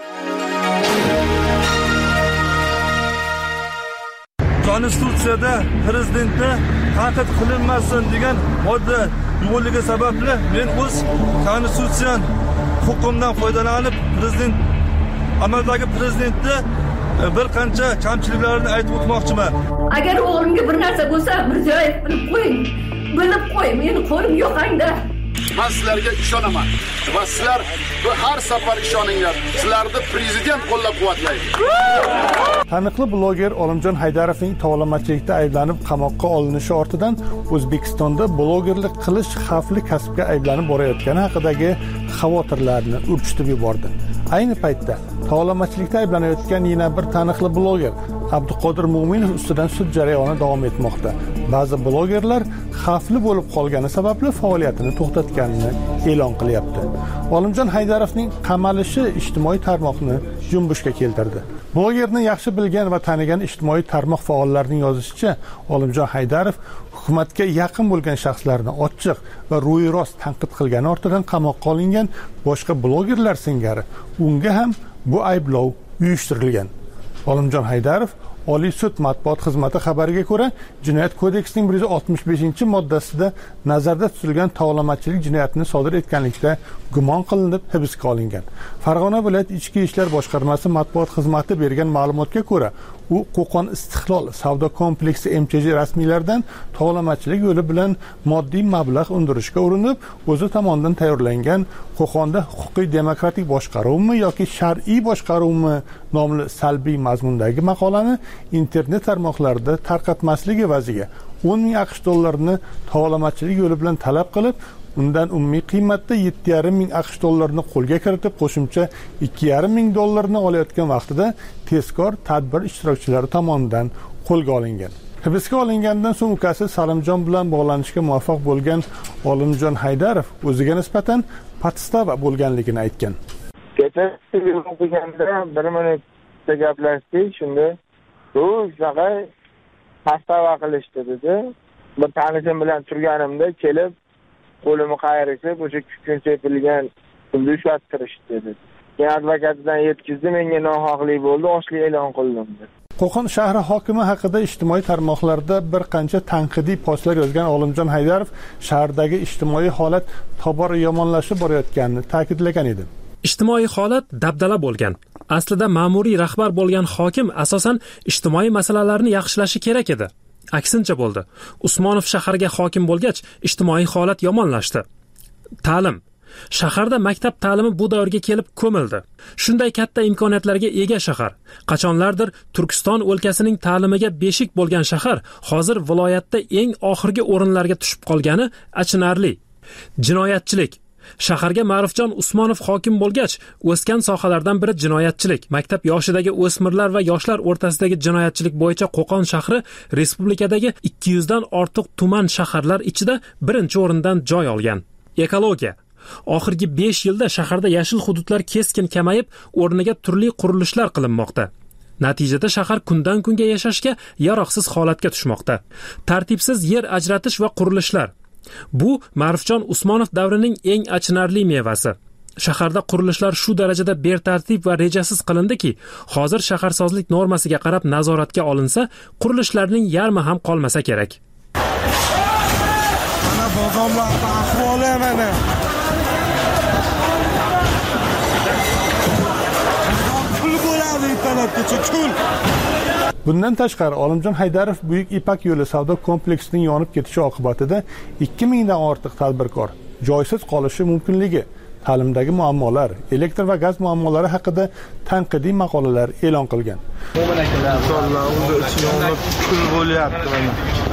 Konstitutsiyada prezidentni tanqid qilinmasin degan modda yo'qligi sababli men o'z konstitutsiyan huquqimdan foydalanib prezident amaldagi prezidentni bir qancha kamchiliklarini aytib o'tmoqchiman. Agar o'g'limga bir narsa bo'lsa, Mirziyoyev bilib qo'ying. Bilib qo'y, meni qo'lim yo'qangda. Men sizlarga ishonaman va sizlar har safar ishoninglar. Sizlarni prezident qo'llab-quvvatlaydi. Taniqli bloger Olimjon Haydarovning tovlamachilikda ayblanib qamoqqa olinishi ortidan O'zbekistonda blogerlik qilish xavfli kasbga ayblanib borayotgani haqidagi xavotirlarni urchitib yubordi. Ayni paytda tovlamachilikda ayblanayotgan yana bir taniqli bloger Abduqodir Mo'minov ustidan sud jarayoni davom etmoqda. Ba'zi blogerlar xavfli bo'lib qolgani sababli faoliyatini to'xtatganini e'lon qilyapti. Olimjon Haydarovning qamalishi ijtimoiy tarmoqni junbushga keltirdi. Blogerni yaxshi bilgan va tanigan ijtimoiy tarmoq faollarining yozishicha, Olimjon Haydarov hukumatga yaqin bo'lgan shaxslarni ochiq va ro'yirost tanqid qilgani ortidan qamoqqa olingan boshqa blogerlar singari unga ham bu ayblov uyushtirilgan. Olimjon Haydarov Oliy sud matbuot xizmati xabariga ko'ra, Jinoyat kodeksining bir yuz oltmish beshinchi moddasida nazarda tutilgan tovlamachilik jinoyatini sodir etganlikda gumon qilinib hibsga olingan. Farg'ona viloyat ichki ishlar boshqarmasi matbuot xizmati bergan ma'lumotga ko'ra, u Qo'qon Istiqlol savdo kompleksi M Ch J rasmiylaridan tovlamachilik yo'li bilan moddiy mablag' undirishga urinib, o'zi tomonidan tayyorlangan Qo'qonda huquqiy demokratik boshqaruvmi yoki shar'iy boshqaruvmi nomli salbiy mazmundagi maqolani internet tarmoqlarida tarqatmasligi evaziga o'n ming AQSh dollarini tovlamachilik yo'li bilan talab qilib, undan umumiy qiymatda yetti yarim ming AQSh dollarini qo'lga kiritib, qo'shimcha ikki yarim ming dollarni olayotgan vaqtida tezkor tadbir ishtirokchilari tomonidan qo'lga olingan. Hibsga olingandan so'ng ukasi Salimjon bilan bog'lanishga muvaffaq bo'lgan Olimjon Haydarov o'ziga nisbatan podstava bo'lganligini aytgan. Kecha o'qiganda bir minutda gaplashdik, shunda u shunaqa podstava qilishdi dedi. Bir tanishim bilan turganimda kelib qo'limni qayirishib, o'sha kun sepilgan pulni ushlattirishdi dedi. Men advokatidan yetkazdim, menga nohaqlik bo'ldi, ochlik e'lon qildim dedi. Qo'qon shahri hokimi haqida ijtimoiy tarmoqlarda bir qancha tanqidiy postlar yozgan Olimjon Haydarov shahardagi ijtimoiy holat tobora yomonlashib borayotganini ta'kidlagan edi. Ijtimoiy holat dabdala bo'lgan. Aslida ma'muriy rahbar bo'lgan hokim asosan ijtimoiy masalalarni yaxshilashi kerak edi. Aksincha bo'ldi. Usmonov shaharga hokim bo'lgach, ijtimoiy holat yomonlashdi. Ta'lim, Shaharda maktab ta'limi bu davrga kelib ko'mildi. Shunday katta imkoniyatlarga ega shahar, qachonlardir Turkiston o'lkasining ta'limiga beshik bo'lgan shahar, hozir viloyatda eng oxirgi o'rinlarga tushib qolgani achinarli. Jinoyatchilik. Shaharga Ma'rufjon Usmonov hokim bo'lgach, o'sgan sohalardan biri jinoyatchilik. Maktab yoshidagi o'smirlar va yoshlar o'rtasidagi jinoyatchilik bo'yicha Qo'qon shahri respublikadagi ikki yuz dan ortiq tuman shaharlar ichida birinchi o'rindan joy olgan. Ekologiya. Oxirgi besh yilda shaharda yashil hududlar keskin kamayib, o'rniga turli qurilishlar qilinmoqda. Natijada shahar kundan kunga yashashga yaroqsiz holatga tushmoqda. Tartibsiz yer ajratish va qurilishlar. Bu Ma'rufjon Usmonov davrining eng achinarli mevasi. Shaharda qurilishlar shu darajada betartib va rejasiz qilindiki, hozir shaharsozlik normasiga qarab nazoratga olinsa, qurilishlarning yarmi ham qolmasa kerak. Mana bozorlarda ahvoli mana. Pul bo'ladi talabgacha kul. Bundan tashqari Olimjon Haydarov Buyuk Ipak yo'li savdo kompleksining yonib ketishi oqibatida ikki ming dan ortiq tadbirkor joysiz qolishi mumkinligi, ta'limdagi muammolar, elektr va gaz muammolari haqida tanqidiy maqolalar e'lon qilgan. Inshaalloh unda ichimda kul bo'lyapti mana.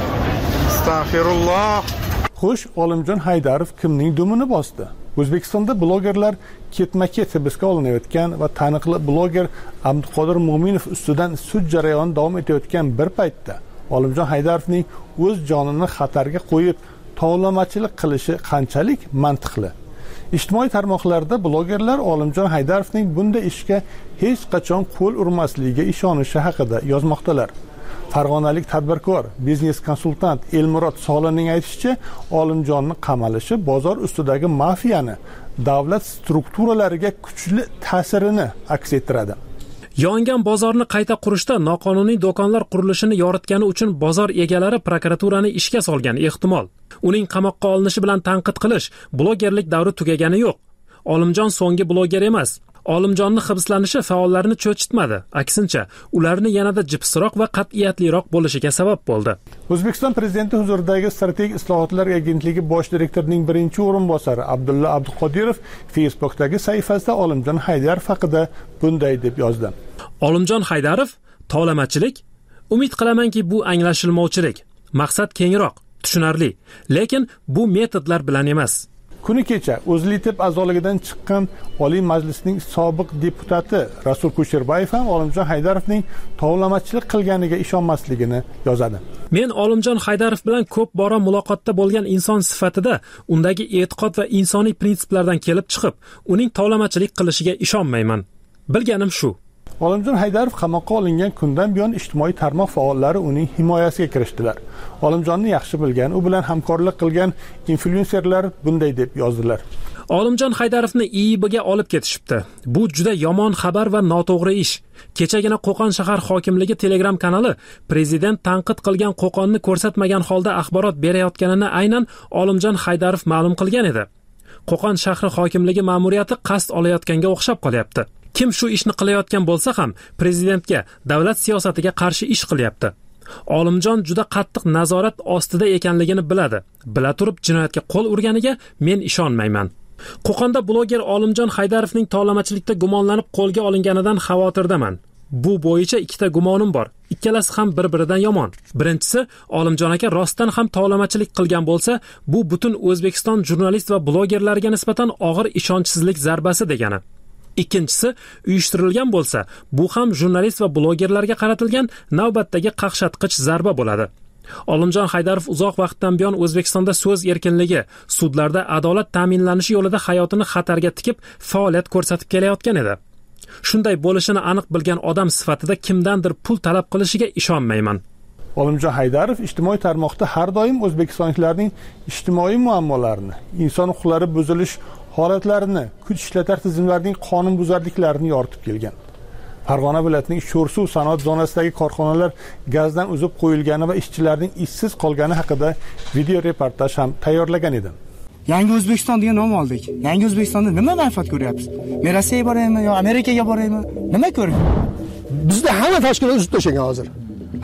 Astagfirulloh. Xo'sh, Olimjon Haydarov kimning dumini bosdi? O'zbekistonda blogerlar ketma-ket hibsga olinayotgan va taniqli bloger Abduqodir Mo'minov ustidan sud jarayoni davom etayotgan bir paytda Olimjon Haydarovning o'z jonini xatarga qo'yib tovlamachilik qilishi qanchalik mantiqli? Ijtimoiy tarmoqlarda blogerlar Olimjon Haydarovning bunday ishga hech qachon qo'l urmasligiga ishonishi haqida yozmoqdalar. Farg'onalik tadbirkor, biznes konsultant Elmurod Solining aytishicha, Olimjonni qamalishi bozor ustidagi mafiyani, davlat strukturalariga kuchli ta'sirini aks ettiradi. Yongan bozorni qayta qurishda noqonuniy do'konlar qurilishini yoritgani uchun bozor egalari prokuraturani ishga solgan ehtimol. Uning qamoqqa olinishi bilan tanqid qilish, blogerlik davri tugagani yo'q. Olimjon so'nggi bloger emas. Olimjonni hibslanishi faollarni cho'chitmadi. Aksincha, ularni yanada jipsroq va qat'iyatliroq bo'lishiga sabab bo'ldi. O'zbekiston prezidenti huzuridagi Strategik islohotlar agentligi bosh direktorining birinchi o'rinbosari Abdulla Abduqodirov Facebook'dagi sahifasida Olimjon Haydarov haqida bunday deb yozdi. Olimjon Haydarov tovlamachilik, umid qilamanki bu anglashilmovchilik. Maqsad kengroq, tushunarli, lekin bu metodlar bilan emas. Kuni kecha O'zLitib a'zoligidan chiqqan Oliy Majlisning sobiq deputati Rasul Kusherbayev ham Olimjon Haydarovning tovlamachilik qilganiga ishonmasligini yozadi. Men Olimjon Haydarov bilan ko'p bora muloqotda bo'lgan inson sifatida undagi e'tiqod va insoniy prinsiplardan kelib chiqib, uning tovlamachilik qilishiga ishonmayman. Bilganim shu. Olimjon Haydarov qamoqqa olingan kundan buyon ijtimoiy tarmoq faollari uning himoyasiga kirishdilar. Olimjonni yaxshi bilgan, u bilan hamkorlik qilgan inflyuenserlar bunday deb yozdilar. Olimjon Haydarovni I I Bga olib ketishibdi. Bu juda yomon xabar va noto'g'ri ish. Kechagina Qo'qon shahar hokimligi Telegram kanali prezident tanqid qilgan Qo'qonni ko'rsatmagan holda axborot berayotganini aynan Olimjon Haydarov ma'lum qilgan edi. Qo'qon shahri hokimligi ma'muriyati qasd olayotganga o'xshab qolyapti. Kim shu ishni qilayotgan bo'lsa ham prezidentga, davlat siyosatiga qarshi ish qilyapti. Olimjon juda qattiq nazorat ostida ekanligini biladi. Bila turib jinoyatga qo'l urganiga men ishonmayman. Qo'qonda bloger Olimjon Haydarovning tovlamachilikda gumonlanib qo'lga olinganidan xavotirdaman. Bu bo'yicha ikkita gumonim bor. Ikkalasi ham bir-biridan yomon. Birinchisi, Olimjon aka rostdan ham tovlamachilik qilgan bo'lsa, bu butun O'zbekiston jurnalist va blogerlariga nisbatan og'ir ishonchsizlik zarbasi degani. Ikkinchisi, uyushtirilgan bo'lsa, bu ham jurnalist va blogerlarga qaratilgan navbatdagi qaqshatqich zarba bo'ladi. Olimjon Haydarov uzoq vaqtdan buyon O'zbekistonda so'z erkinligi, sudlarda adolat ta'minlanishi yo'lida hayotini xatarga tikib faoliyat ko'rsatib kelayotgan edi. Shunday bo'lishini aniq bilgan odam sifatida kimdandir pul talab qilishiga ishonmayman. Olimjon Haydarov ijtimoiy tarmoqda har doim o'zbekistonliklarning ijtimoiy muammolarini, inson huquqlari buzilish holatlarini, kuch ishlatar tizimlarining qonunbuzarliklarini yoritib kelgan. Farg'ona viloyatining Sho'rsuv sanoat zonasidagi korxonalar gazdan uzib qo'yilgani va ishchilarning ishsiz qolgani haqida video reportaj ham tayyorlagan edim. Yangi O'zbekiston degan nom oldik. Yangi O'zbekistonda nima manfaat ko'ryapsiz? Men Rossiyaga boraymi yo Amerikaga boraymi? Nima ko'ryapsiz? Bizda hamma tashkilot uzib tashlagan hozir.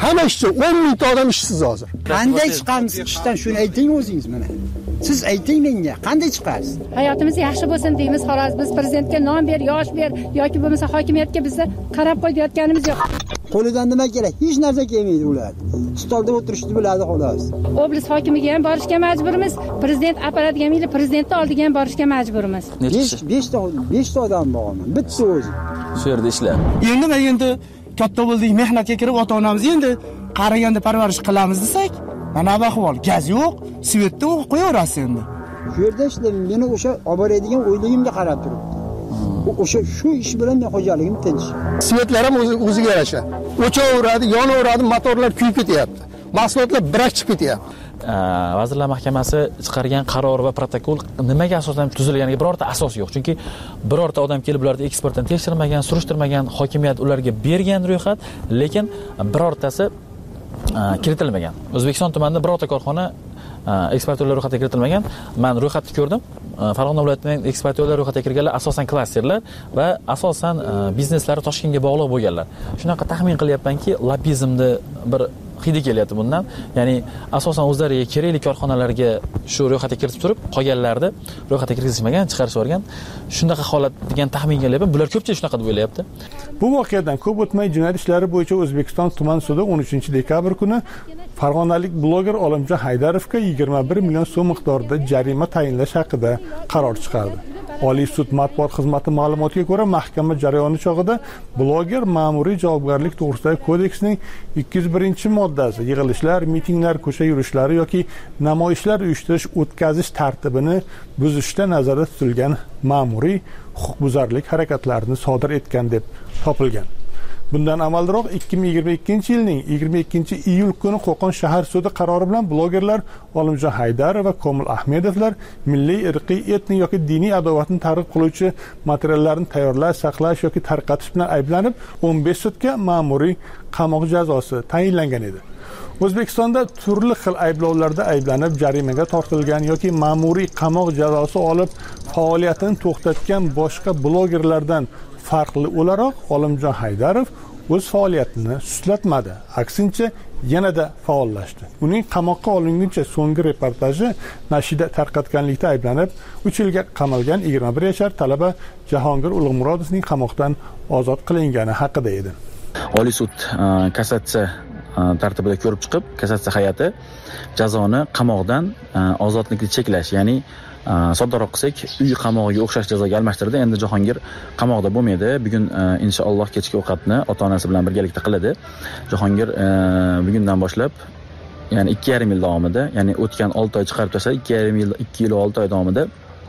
Hamma ishchi, o'n mingta odam ishsiz hozir. Qanday chiqamiz qishdan shuni ayting o'zingiz mana. Siz ayting menga, qanday chiqasiz? Hayotimiz yaxshi bo'lsin deymiz, xolos. Biz prezidentga nom ber, yosh ber yoki bo'lmasa hokimiyatga bizni qarab qo'yayotganimiz yo'q. Qo'lidan nima kerak? Hech narsa kelmaydi ular. Stolda o'tirishni biladi xolos. Oblast hokimiga ham borishga majburmiz, prezident apparatiga ham, prezidentning oldiga ham borishga majburmiz. besh ta besh ta odam bormi? Bitta o'zi. Shu yerda ishlar. Endi men endi katta bo'ldik, mehnatga kirib ota-onamiz endi qaraganda parvarish qilamiz desak, mana bu ahvol. Gaz yo'q, svetda qo'yaverasiz endi. Shu yerda ishlar meni o'sha olib boradigan o'yligimga qarab turibdi. O'sha shu ish bilan men xo'jaligim tinch. Svetlar ham o'ziga yarasha. O'chaveradi, yonaveradi, motorlar kuyib ketyapti. Mahsulotlar birak chiqib ketyapti. Vazirlar Mahkamasi chiqargan qaror va protokol nimaga asosan tuzilganiga birorta asos yo'q. Chunki birorta odam kelib ularni eksportdan tekshirmagan, surishtirmagan, hokimiyat ularga bergan ro'yxat, lekin birortasi kiritilmagan. O'zbekiston tumanida birorta korxona eksportyorlar ro'yxatiga kiritilmagan. Men ro'yxatni ko'rdim. Farg'ona viloyatining eksportyorlar ro'yxatiga kirganlar asosan klasterlar va asosan bizneslari Toshkentga bog'liq bo'lganlar. Shunaqa taxmin qilyapmanki, lobizmni bir hidi kelyapti bundan. Ya'ni asosan o'zlariga kerakli korxonalarga shu ro'yxatga kiritib turib, qolganlarni ro'yxatga kirgizishmagan, chiqarib yuborgan. Shunaqa holat degan taxmin qilyapman. Bular ko'pchilik shunaqa deb o'ylayapti. Bu voqeadan ko'p o'tmay jinoyat ishlari bo'yicha O'zbekiston tuman sudi o'n uchinchi dekabr kuni farg'onalik bloger Olimjon Haydarovga yigirma bir million so'm miqdorida jarima tayinlash haqida qaror chiqardi. Oliy sud matbuot xizmati ma'lumotiga ko'ra, mahkama jarayoni chog'ida bloger ma'muriy javobgarlik to'g'risidagi kodeksning ikki yuz birinchi moddasi yig'ilishlar, mitinglar, ko'cha yurishlari yoki namoyishlar uyushtirish, o'tkazish tartibini buzishda nazarda tutilgan ma'muriy huquqbuzarlik harakatlarini sodir etgan deb topilgan. Bundan avvalroq ikki ming yigirma ikkinchi yilning yigirma ikkinchi iyul kuni Qo'qon shahar sudi qarori bilan blogerlar Olimjon Haydarov va Komil Ahmedovlar milliy, irqiy, etnik yoki diniy adovatni targ'ib qiluvchi materiallarni tayyorlash, saqlash yoki tarqatish bilan ayblanib o'n besh sudga ma'muriy qamoq jazosi tayinlangan edi. O'zbekistonda turli xil ayblovlarda ayblanib jarimaga tortilgan yoki ma'muriy qamoq jazosi olib faoliyatini to'xtatgan boshqa blogerlardan farqli o'laroq Olimjon Haydarov o'z faoliyatini suslatmadi. Aksincha, yanada faollashdi. Uning qamoqqa olinguncha so'nggi reportaji nashida tarqatganlikda ayblanib, uch yilga qamalgan yigirma bir yashar talaba Jahongir Ulug'murodovning qamoqdan ozod qilingani haqida edi. Oliy sud kassatsiya tartibida ko'rib chiqib, kassatsiya hay'ati jazoni qamoqdan ozodlikni cheklash, ya'ni soddaroq qilsak, uy qamog'iga o'xshash jazoga almashtirdi. Endi Jahongir qamoqda bo'lmaydi. Bugun inshaalloh kechki ovqatni ota-onasi bilan birgalikda qiladi. Jahongir bugundan boshlab, ya'ni ikki yarim yil davomida, ya'ni o'tgan olti oy chiqarib tashlab, ikki yarim yil, ikki yil olti oy davomida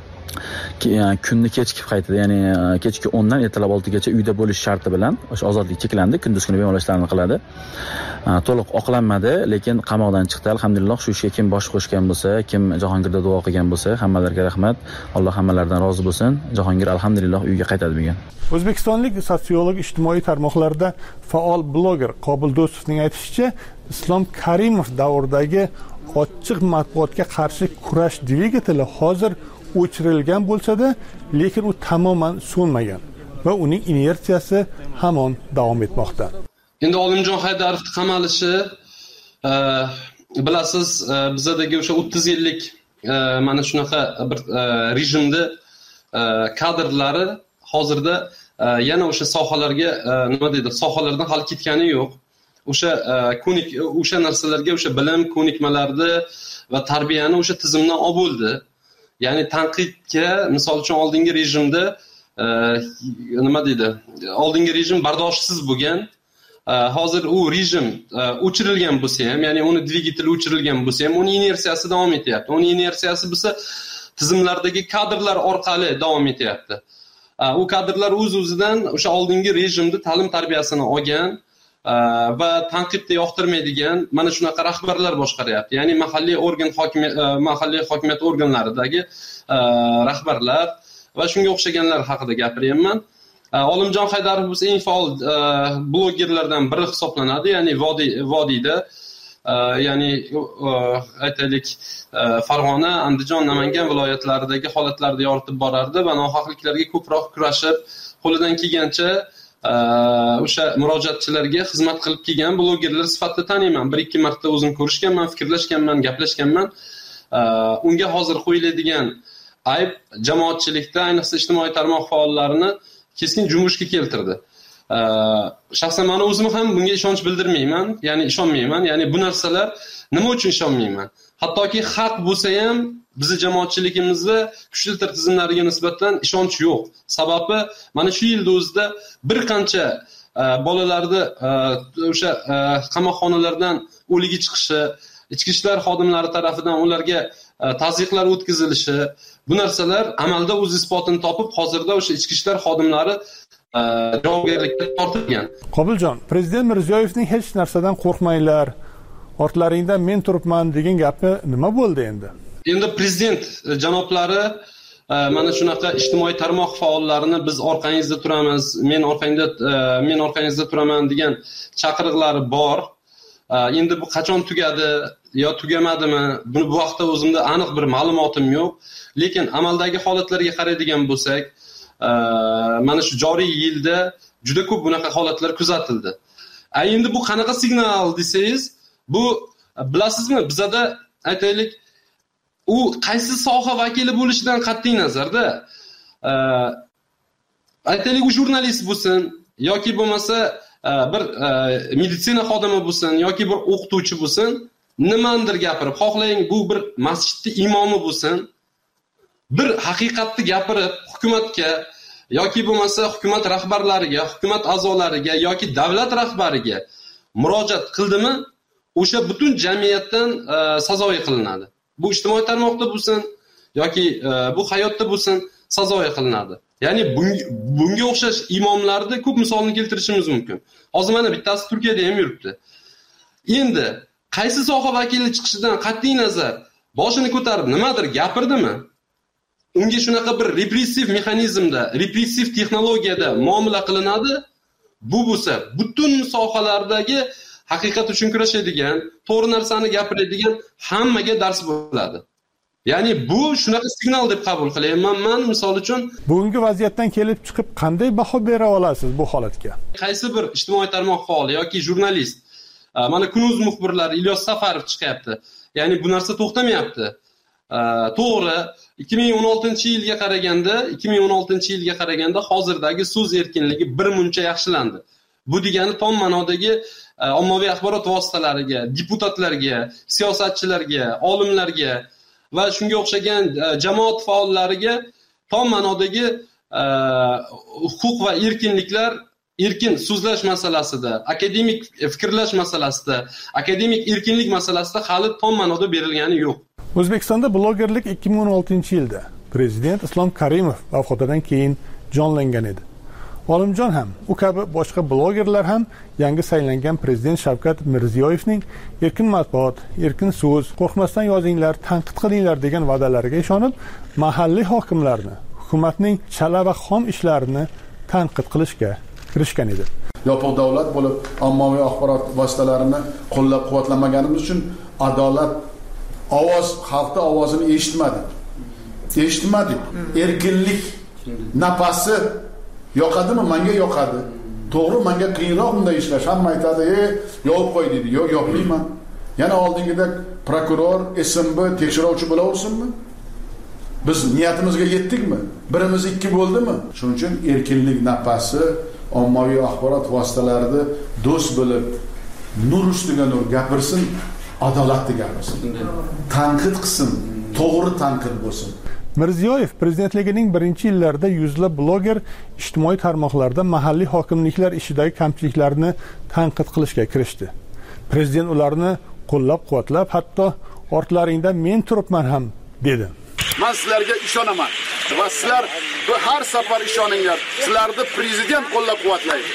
kunni kechikib qaytadi, ya'ni kechki o'ndan ertalab oltigacha uyda bo'lish sharti bilan o'sha ozodlik cheklandi, kunduz kuni bemalol ishlarni qiladi. To'liq oqlanmadi, lekin qamoqdan chiqdi. Alhamdulillah, shu ishga kim bosh qo'shgan bo'lsa, kim Jahongirga duo qilgan bo'lsa, hammalarga rahmat. Alloh hammalaridan rozi bo'lsin. Jahongir alhamdulillah uyga qaytadi bugun. O'zbekistonlik sotsiolog ijtimoiy tarmoqlarda faol bloger Qobil Do'stovning aytishicha, Islom Karimov davridagi ochiq matbuotga qarshi kurash dvigateli hozir o'chirilgan bo'lsa-da, lekin u tamoman so'nmagan va uning inertsiyasi hamon davom etmoqda. Endi Olimjon Haydarovning qamalishi, bilasiz, bizadagi o'sha o'ttiz yillik mana shunaqa bir rejimda kadrlari hozirda yana o'sha sohalarga nima deydi, sohalardan hali ketgani yo'q. O'sha ko'nik o'sha narsalarga, o'sha bilim ko'nikmalarni va tarbiyani o'sha tizimdan olib bo'ldi. Ya'ni tanqidga, misol uchun oldingi rejimda nima deydi, oldingi rejim bardoshsiz bo'lgan. Hozir u rejim o'chirilgan bo'lsa ham, ya'ni uni dvigateli o'chirilgan bo'lsa ham, uning inertsiyasi davom etyapti. Uning inertsiyasi bo'lsa tizimlardagi kadrlar orqali davom etyapti. U kadrlar o'z-o'zidan o'sha oldingi rejimda ta'lim tarbiyasini olgan va tanqidni yoqtirmaydigan mana shunaqa rahbarlar boshqaryapti. Ya'ni mahalliy organ hokimiyat mahalliy hokimiyat organlaridagi rahbarlar va shunga o'xshaganlar haqida gapiryapman. Olimjon Haydarov biz eng faol blogerlardan biri hisoblanadi, ya'ni vodiy vodiyda, ya'ni aytaylik Farg'ona, Andijon, Namangan viloyatlaridagi holatlarni yoritib borardi va nohaqliklarga ko'proq kurashib, qo'lidan kelgancha o'sha murojaatchilarga xizmat qilib kelgan blogerlar sifatida taniyman. Bir ikki marta o'zim ko'rishganman, fikrlashganman, gaplashganman. Unga hozir qo'yiladigan ayb jamoatchilikda, ayniqsa ijtimoiy tarmoq faollarini keskin junbushga keltirdi. Shaxsan men o'zim ham bunga ishonch bildirmayman, ya'ni ishonmayman. Ya'ni bu narsalar nima uchun ishonmayman? Hattoki haq bo'lsa ham bizning jamoatchiligimizda kuchli tizimlarga nisbatan ishonch yo'q. Sababi mana shu yilda o'zida bir qancha bolalarni o'sha qamoqxonalardan o'ligi chiqishi, ichki ishlar xodimlari tomonidan ularga tazyiqlar o'tkazilishi, bu narsalar amalda o'z isbotini topib, hozirda o'sha ichki ishlar xodimlari javobgarlikka tortilgan. Qobiljon, prezident Mirziyoyevning hech narsadan qo'rqmanglar, ortlaringda men turibman degan gapi nima bo'ldi endi? Endi prezident janoblari mana shunaqa ijtimoiy tarmoq faollarini biz orqangizda turamiz, men orqangizda men orqangizda turaman degan chaqiriqlari bor. Endi bu qachon tugadi yo tugamadimi? Buni bu vaqtda o'zimda aniq bir ma'lumotim yo'q. Lekin amaldagi holatlarga qaraydigan bo'lsak, mana shu joriy yilda juda ko'p bunaqa holatlar kuzatildi. Endi bu qanaqa signal desangiz, bu bilasizmi, bizada aytaylik, u qaysi soha vakili bo'lishidan qat'iy nazarda, aytaylik, u jurnalist bo'lsin yoki bo'lmasa bir meditsina xodimi bo'lsin yoki bir o'qituvchi bo'lsin, nimandir gapirib, xohlang bu bir masjidning imomi bo'lsin, bir haqiqatni gapirib hukumatga yoki bo'lmasa hukumat rahbarlariga, hukumat a'zolariga yoki davlat rahbariga murojaat qildimi, o'sha butun jamiyatdan sazoyi qilinadi. Bu ijtimoiy tarmoqda bo'lsin yoki bu hayotda bo'lsin, sazoyi qilinadi. Ya'ni bunga o'xshash imomlarni ko'p misolni keltirishimiz mumkin. Hozir mana bittasi Turkiyada ham yuribdi. Endi qaysi soha vakili chiqishidan qat'iy nazar boshini ko'tarib nimadir gapirdimi? Unga shunaqa bir repressiv mexanizmda, repressiv texnologiyada muomala qilinadi. Bu bo'lsa butun sohalardagi haqiqat uchun kurashadigan, to'g'ri narsani gapiradigan hammaga dars bo'ladi. Ya'ni bu shunaqa signal deb qabul qilayman men, misol uchun. Bugungi vaziyatdan kelib chiqib qanday baho bera olasiz bu holatga? Qaysi bir ijtimoiy tarmoq faoli yoki jurnalist, mana Kunuz muxbirlari Ilyos Safarov chiqyapti. Ya'ni bu narsa to'xtamayapti. To'g'ri, ikki ming o'n oltinchi yilga qaraganda, ikki ming o'n oltinchi yilga qaraganda hozirdagi so'z erkinligi bir muncha yaxshilandi. Bu degani tom ma'nodagi ommaviy axborot vositalariga, deputatlarga, siyosatchilarga, olimlarga va shunga o'xshagan jamoat faollariga tom ma'nodagi huquq va erkinliklar, erkin so'zlash masalasida, akademik fikrlash masalasida, akademik erkinlik masalasida hali tom ma'noda berilgani yo'q. O'zbekistonda blogerlik ikki ming o'n oltinchi yilda prezident Islom Karimov vafotidan keyin jonlangan edi. Olimjon ham, u kabi boshqa blogerlar ham yangi saylangan prezident Shavkat Mirziyoyevning erkin matbuot, erkin so'z, qo'rqmasdan yozinglar, tanqid qilinglar degan va'dalariga ishonib, mahalliy hokimlarni, hukumatning chala va xom ishlarini tanqid qilishga kirishgan edi. Yopiq davlat bo'lib, ommaviy axborot vositalarini qo'llab-quvvatlaganimiz uchun adolat, ovoz, xalqning ovozini eshitmadik. Eshitmadik. Erkinlik nafasi yoqadimi? Menga yoqadi. To'g'ri, menga qiyinroq bunday ishlash. Hamma aytadi, "Ey, yopib qo'y" dedi. Yo'q, yopmayman. Yana oldingida prokuror, S M B tekshiruvchi bo'laversinmi? Biz niyatimizga yetdikmi? Birimiz ikki bo'ldimi? Shuning uchun erkinlik nafasi ommaviy axborot vositalarida do'st bo'lib, nur ustiga nur gapirsin, adolatli gapirsin. Tanqid qilsin, to'g'ri tanqid bo'lsin. Mirziyoyev prezidentligining birinchi yillarida yuzlab bloger ijtimoiy tarmoqlarda mahalliy hokimliklar ishidagi kamchiliklarni tanqid qilishga kirishdi. Prezident ularni qo'llab-quvvatlab, hatto ortlaringda men turibman ham dedi. Men sizlarga ishonaman va sizlar har safar ishoninglar. Sizlarni prezident qo'llab-quvvatlaydi.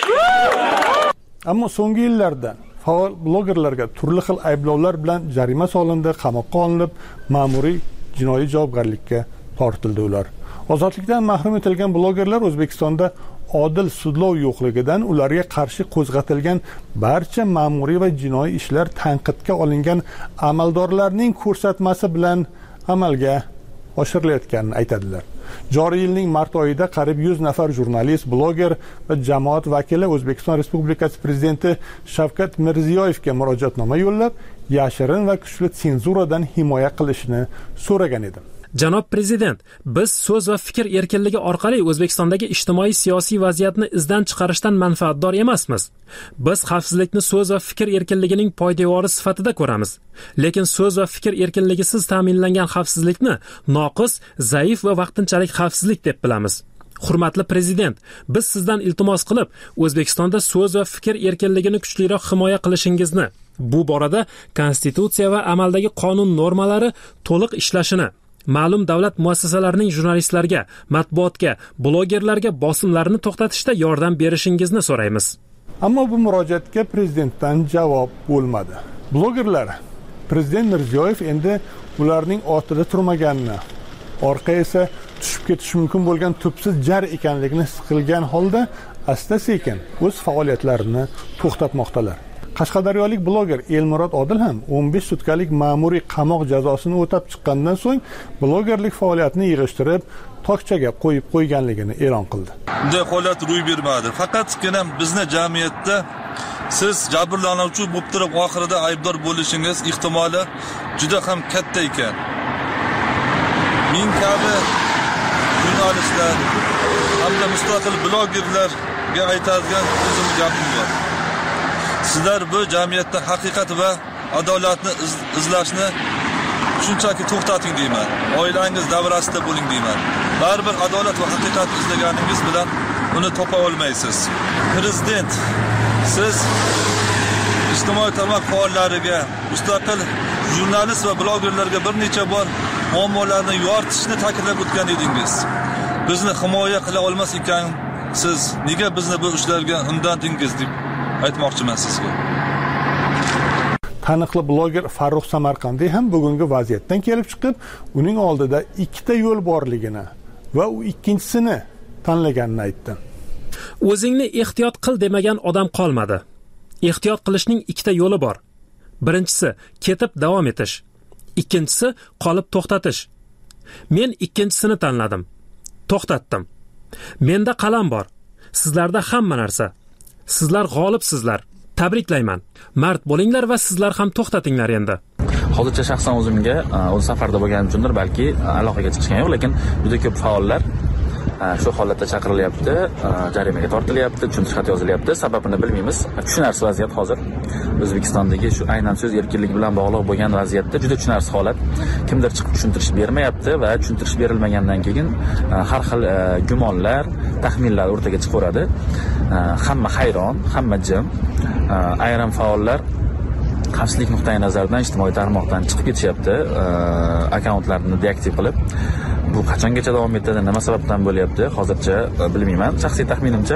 Ammo so'nggi yillarda faol blogerlarga turli xil ayblovlar bilan jarima solindi, qamoqqa olinib, ma'muriy jinoiy javobgarlikka tortildi ular. Ozodlikdan mahrum etilgan blogerlar O'zbekistonda odil sudlov yo'qligidan ularga qarshi qo'zg'atilgan barcha ma'muriy va jinoiy ishlar tanqidga olingan amaldorlarning ko'rsatmasi bilan amalga oshirilayotganini aytadilar. Joriy yilning mart oyida qariyb yuz nafar jurnalist, bloger va jamoat vakili O'zbekiston Respublikasi Prezidenti Shavkat Mirziyoyevga murojaatnoma yo'llab, yashirin va kuchli senzuradan himoya qilishni so'ragan edi. Janob Prezident, biz so'z va fikr erkinligi orqali O'zbekistondagi ijtimoiy siyosiy vaziyatni izdan chiqarishdan manfaatdor emasmiz. Biz xavfsizlikni so'z va fikr erkinligining poydevori sifatida ko'ramiz. Lekin so'z va fikr erkinligisiz ta'minlangan xavfsizlikni noqis, zaif va vaqtinchalik xavfsizlik deb bilamiz. Hurmatli Prezident, biz sizdan iltimos qilib, O'zbekistonda so'z va fikr erkinligini kuchliroq himoya qilishingizni, bu borada konstitutsiya va amaldagi qonun normalari to'liq ishlashini, ma'lum davlat muassasalarining jurnalistlarga, matbuotga, blogerlarga bosimlarini to'xtatishda yordam berishingizni so'raymiz. Ammo bu murojaatga prezidentdan javob bo'lmadi. Blogerlar Prezident Mirziyoyev endi ularning ortida turmaganini, orqa esa tushib ketishi mumkin bo'lgan tubsiz jar ekanligini his qilgan holda asta-sekin o'z faoliyatlarini to'xtatmoqdalar. Qashqadaryolik bloger Elmurod Odil ham o'n besh sutkalik ma'muriy qamoq jazosini o'tab chiqqandan so'ng blogerlik faoliyatini yig'ishtirib, tokchaga qo'yib qo'yganligini e'lon qildi. Bunday holat ro'y bermadi. Faqatgina bizni jamiyatda siz jabrlanuvchi bo'lib turib, oxirida aybdor bo'lishingiz ehtimoli juda ham katta ekan. Men kabi jurnalistlar hamda mustaqil blogerlarga aytadigan o'zim gapim bor. Sizlar bu jamiyatda haqiqat va adolatni iz, izlashni shunchaki to'xtating deyman. Oilangiz davrasida bo'ling deyman. Baribir adolat va haqiqat izlaganingiz bilan uni topa olmaysiz. Prezident, siz ijtimoiy tarmoq faollariga, mustaqil jurnalist va blogerlarga bir necha bor muammolarni yoritishni ta'kidlab o'tgan edingiz. Bizni himoya qila olmas ekan, siz nega bizni bu ishlarga undandingiz deb aytmoqchiman sizga. Taniqli bloger Farruh Samarqandiy ham bugungi vaziyatdan kelib chiqib, uning oldida ikkita yo'l borligini va u ikkinchisini tanlaganini aytdi. O'zingni ehtiyot qil demagan odam qolmadi. Ehtiyot qilishning ikkita yo'li bor. Birinchisi ketib davom etish. Ikkinchisi qolib to'xtatish. Men ikkinchisini tanladim. To'xtatdim. Menda qalam bor. Sizlarda hamma narsa. Sizlar g'olibsizlar. Tabriklayman. Mard bo'linglar va sizlar ham to'xtatinglar endi. Hozircha shaxsan o'zimga o'z safarda bo'lganim uchundir balki aloqaga chiqishgan yo'q, lekin juda ko'p faollar shu holatda chaqirilyapti, jarimaga tortilyapti, tushuntirish xati yozilyapti. Sababini bilmaymiz. Tushunarsiz vaziyat hozir. O'zbekistondagi shu aynan so'z erkinligi bilan bog'liq bo'lgan vaziyatda juda tushunarsiz holat. Kimdir chiqib tushuntirish bermayapti va tushuntirish berilmagandan keyin har xil gumonlar, taxminlar o'rtaga chiqaveradi. Hamma hayron, hamma jim. Ayrim faollar xavfsizlik nuqtai nazaridan ijtimoiy tarmoqdan chiqib ketishyapti, akkauntlarini deaktiv qilib. Bu qachongacha davom etadi, nima sababdan bo'lyapti, hozircha bilmayman. Shaxsiy taxminimcha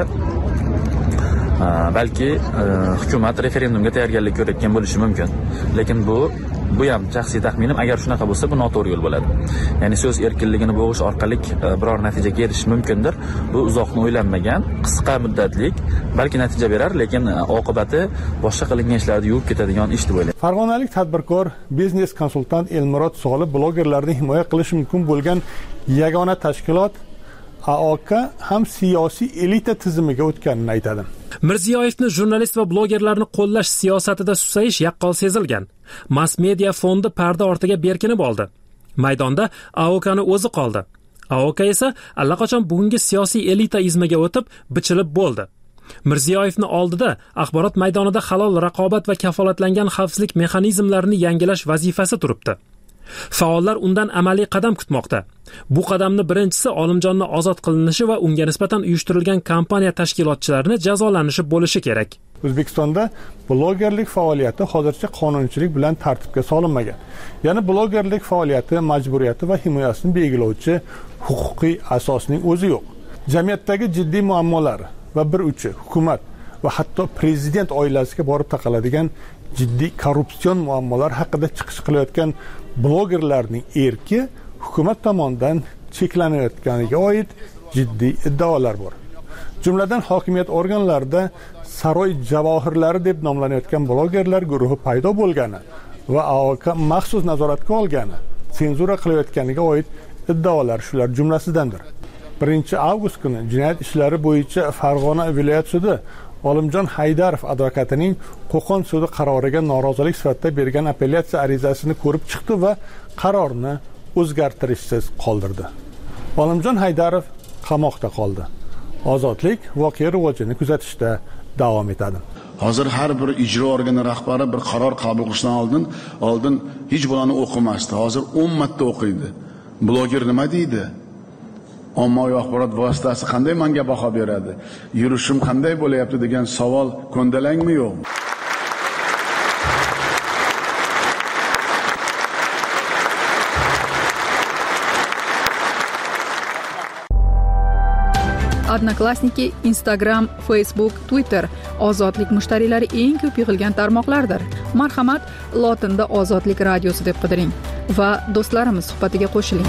balki hukumat referendumga tayyorgarlik ko'rayotgan bo'lishi mumkin. Lekin bu bu ham shaxsiy taxminim. Agar shunaqa bo'lsa, bu noto'g'ri yo'l bo'ladi. Ya'ni so'z erkinligini bo'g'ish orqali biror natijaga erishish mumkindir. Bu uzoqni o'ylanmagan, qisqa muddatlik, balki natija berar, lekin oqibati boshqa qilingan ishlarni yuvib ketadigan ish deb o'ylayman. Farg'onalik tadbirkor, biznes konsultant Elmurod Solih blogerlarni himoya qilishi mumkin bo'lgan yagona tashkilot A O K ham siyosiy elita tizimiga o'tganini aytadi. Mirziyoyevni jurnalist va blogerlarni qo'llash siyosatida susayish yaqqol sezilgan. Mass media fondi parda ortiga berkinib oldi. Maydonda A O K'ni o'zi qoldi. A O K esa allaqachon bugungi siyosiy elita izmiga o'tib, bichilib bo'ldi. Mirziyoyevni oldida axborot maydonida halol raqobat va kafolatlangan xavfsizlik mexanizmlarini yangilash vazifasi turibdi. Faollar undan amaliy qadam kutmoqda. Bu qadamni birinchisi Olimjonni ozod qilinishi va unga nisbatan uyushtirilgan kampaniya tashkilotchilarini jazolanishi bo'lishi kerak. O'zbekistonda blogerlik faoliyati hozircha qonunchilik bilan tartibga solinmagan. Ya'ni blogerlik faoliyati majburiyati va himoyasini belgilovchi huquqiy asosning o'zi yo'q. Jamiyatdagi jiddiy muammolar va bir uchi hukumat va hatto prezident oilasiga borib taqaladigan jiddiy korrupsion muammolar haqida chiqish qilayotgan blogerlarning erki hukumat tomonidan cheklanayotganiga oid jiddiy iddaolar bor. Jumladan hokimiyat organlarida saroy javohirlari deb nomlanayotgan blogerlar guruhi paydo bo'lgani va A O K maxsus nazoratga olgani, senzura qilayotganiga oid iddaolar shular jumlasidandir. birinchi avgust kuni jinoyat ishlari bo'yicha Farg'ona viloyat sudi Olimjon Haydarov advokatining Qo'qon sudi qaroriga norozilik sifatida bergan apellyatsiya arizasini ko'rib chiqdi va qarorni o'zgartirishsiz qoldirdi. Olimjon Haydarov qamoqda qoldi. Ozodlik voqea rivojini kuzatishda davom etadi. Hozir har bir ijro organi rahbari bir qaror qabul qilishdan oldin oldin hech bo'lani o'qimasdi. Hozir o'n marta o'qiydi. Bloger nima deydi? Ommaviy axborot vositasi qanday menga baho beradi? Yurishim qanday bo'layapti degan savol ko'ndalangmi yo'qmi? Odnoklassniki, Instagram, Facebook, Twitter ozodlik mushtariylari eng ko'p yig'ilgan tarmoqlardir. Marhamat, lotinda Ozodlik radiosi deb qidiring va do'stlarimiz suhbatiga qo'shiling.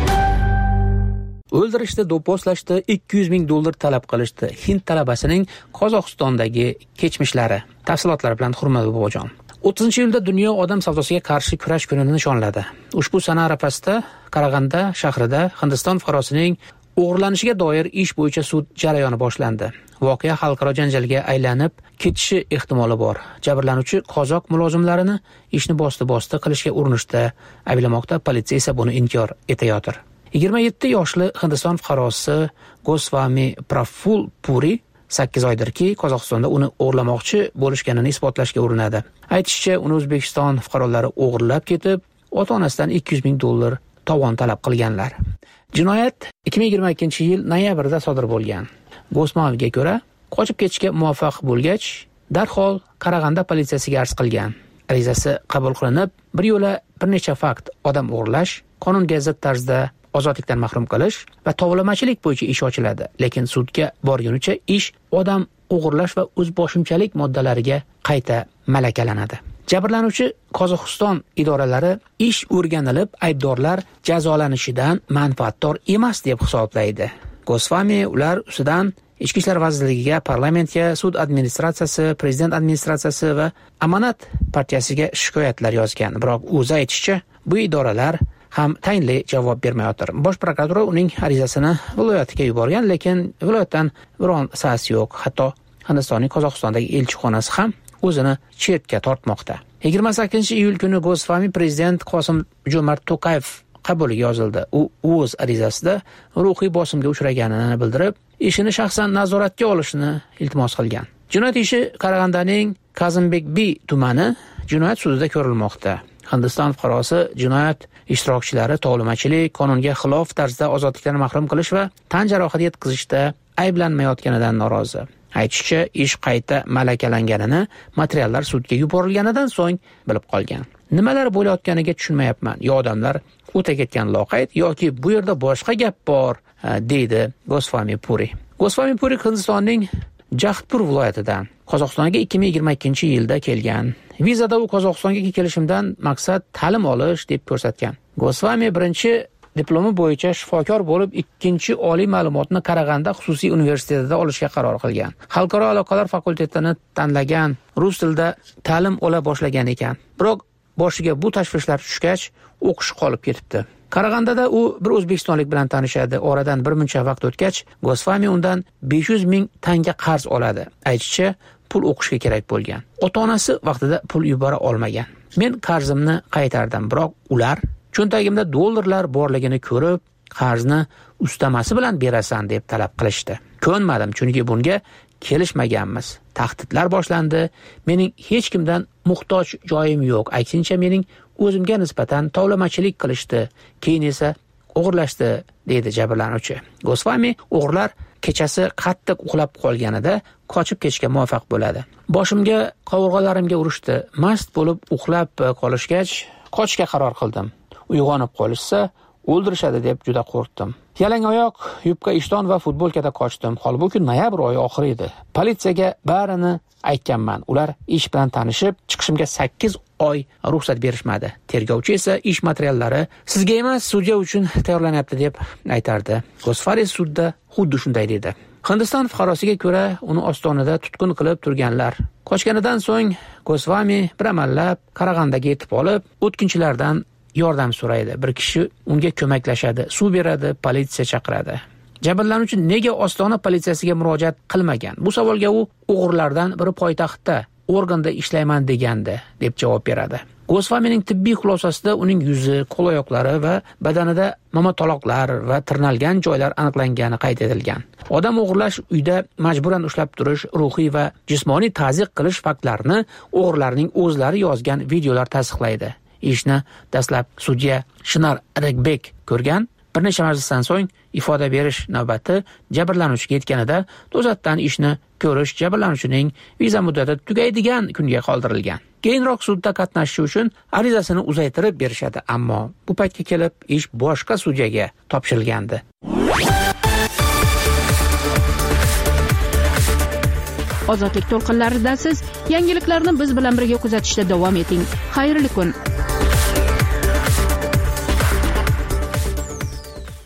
O'ldirishda, do'pposlashda ikki yuz ming dollar talab qilishdi. Hind talabasining Qozog'istondagi kechmishlari. Tafsilotlar bilan Hurmat bobojon. o'ttizinchi iyulda dunyo odam savdosiga qarshi kurash kunini nishonladi. Ushbu sana arafasida Qarag'anda shahrida Hindiston fuqarosining o'g'irlanishiga doir ish bo'yicha sud jarayoni boshlandi. Voqea xalqaro janjalga aylanib ketishi ehtimoli bor. Jabrlanuvchi qozoq mulozimlarini ishni bosti-bosti qilishga urinishda ayblamoqda, politsiya esa buni inkor etayotir. yigirma yetti yoshli Hindiston fuqarosi Goswami Praful Puri sakkiz oydirki, Qozog'istonda uni o'g'irlamoqchi bo'lishganini isbotlashga urinadi. Aytishicha, uni O'zbekiston fuqarolari o'g'irlab ketib, ota-onasidan ikki yuz ming dollar tovon talab qilganlar. Jinoyat ikki ming yigirma ikkinchi yil noyabrda sodir bo'lgan. Goswamiga ko'ra, qochib ketishga muvaffaq bo'lgach, darhol Qarag'anda politsiyasiga arz qilgan. Arizasi qabul qilinib, bir yo'la bir necha fakt odam o'g'irlash, qonunga zid tarzda ozodlikdan mahrum qilish va tovlamachilik bo'yicha ish ochiladi. Lekin sudga borgunicha ish odam o'g'irlash va o'zboshimchalik moddalariga qayta malakalanadi. Jabrlanuvchi Qozog'iston idoralari ish o'rganilib, aybdorlar jazolanishidan manfaatdor emas deb hisoblaydi. Goswami ular ustidan Ichki ishlar vazirligiga, parlamentga, sud administratsiyasi, prezident administratsiyasi va Amonat partiyasiga shikoyatlar yozgan. Biroq o'zi aytishicha, bu idoralar ham tayinli javob bermayotir. Bosh prokuratura uning arizasini viloyatiga yuborgan, lekin viloyatdan biron sas yo'q. Hatto Hindistonning Qozog'istondagi elchixonasi ham o'zini chetga tortmoqda. yigirma sakkizinchi iyul kuni Goswami prezident Qosim Jo'mart To'qayev qabuliga yozildi. U o'z arizasida ruhiy bosimga uchraganini bildirib, ishini shaxsan nazoratga olishni iltimos qilgan. Jinoyat ishi Qarag'andaning Kazimbekbi tumani jinoyat sudida ko'rilmoqda. Hindiston fuqarosi jinoyat ishtirokchilari tovlamachilik, qonunga xilof tarzda ozodlikdan mahrum qilish va tan jarohati yetkazishda ayblanmayotganidan norozi. Aytishicha, ish qayta malakalanganini materiallar sudga yuborilganidan so'ng bilib qolgan. Nimalar bo'layotganiga tushunmayapman. Yo odamlar o'ta ketgan loqayd yoki bu yerda boshqa gap bor, deydi Goswami Puri. Goswami Puri Hindistonning Jahdpur viloyatidan Qozog'istonga ikki ming yigirma ikkinchi yilda kelgan. Vizada u Qozog'istonga kelishimdan maqsad ta'lim olish deb ko'rsatgan. Goswami birinchi diplomi bo'yicha shifokor bo'lib, ikkinchi oliy ma'lumotni Qarag'anda xususiy universitetida olishga qaror qilgan. Xalqaro aloqalar fakultetini tanlagan, rus tilida ta'lim ola boshlagan ekan. Biroq boshiga bu tashvishlar tushgach, o'qish qolib ketibdi. Qarag'andada u bir o'zbekistonlik bilan tanishadi. Oradan bir muncha vaqt o'tgach, Goswami undan besh yuz ming tanga qarz oladi. Aytishicha, pul o'qishga kerak bo'lgan. Ota-onasi vaqtida pul yubora olmagan. Men qarzimni qaytardim, biroq ular cho'ntagimda dollarlar borligini ko'rib, qarzni ustamasi bilan berasan deb talab qilishdi. Ko'nmadim, chunki bunga kelishmaganmiz. Tahdidlar boshlandi. Mening hech kimdan muhtoj joyim yo'q. Aksincha mening o'zimga nisbatan tovlamachilik qilishdi. Keyin esa o'g'irlashdi, deydi jabrlanuvchi. Goswami o'g'irlar kechasi qattiq uxlab qolganida qochib ketishga muvaffaq bo'ladi. Boshimga, qovurg'alarimga urishdi. Mast bo'lib uxlab qolishgach, qochishga qaror qildim. Uyg'onib qolishsa, o'ldirishadi deb juda qo'rqdim. Yalang oyoq, yubka ishton va futbolkada qochdim. Holbuki noyabr oyi oxiri edi. Politsiyaga barini aytganman. Ular ish bilan tanishib, chiqishimga sakkiz oy ruxsat berishmadi. Tergovchi esa ish materiallari sizga emas, sudya uchun tayyorlanyapti deb aytardi. Goswami sudda xuddi shunday dedi. Hindiston fuqarosiga ko'ra, uni ostonada tutqun qilib turganlar. Qochganidan so'ng Goswami bir amallab Qarag'andaga yetib olib, o'tkinchilardan yordam so'raydi, bir kishi unga ko'maklashadi, suv beradi, politsiya chaqiradi. Jabrlanuvchi nega Ostona politsiyasiga murojaat qilmagan? Bu savolga u o'g'rilardan biri poytaxtda organda ishlayman degandi deb javob beradi. Gosfamining tibbiy xulosasida uning yuzi, qo'l-oyoqlari va badanida momotaloqlar va tirnalgan joylar aniqlangani qayd etilgan. Odam o'g'irlash, uyda majburan ushlab turish, ruhiy va jismoniy ta'ziq qilish faktlarini o'g'rilarning o'zlari yozgan videolar tasdiqlaydi. Ishni dastlab sudya Shinar Regbek ko'rgan. Bir necha majlisdan so'ng ifoda berish navbati jabrlanuvchiga yetganida to'satdan ishni ko'rish jabrlanuvchining viza muddati tugaydigan kunga qoldirilgan. Keyinroq sudda qatnashish uchun arizasini uzaytirib berishadi, ammo bu paytga kelib ish boshqa sudyaga topshirilgandi. Ozodlik to'lqinlarida siz yangiliklarni biz bilan birga kuzatishda davom eting. Xayrli kun.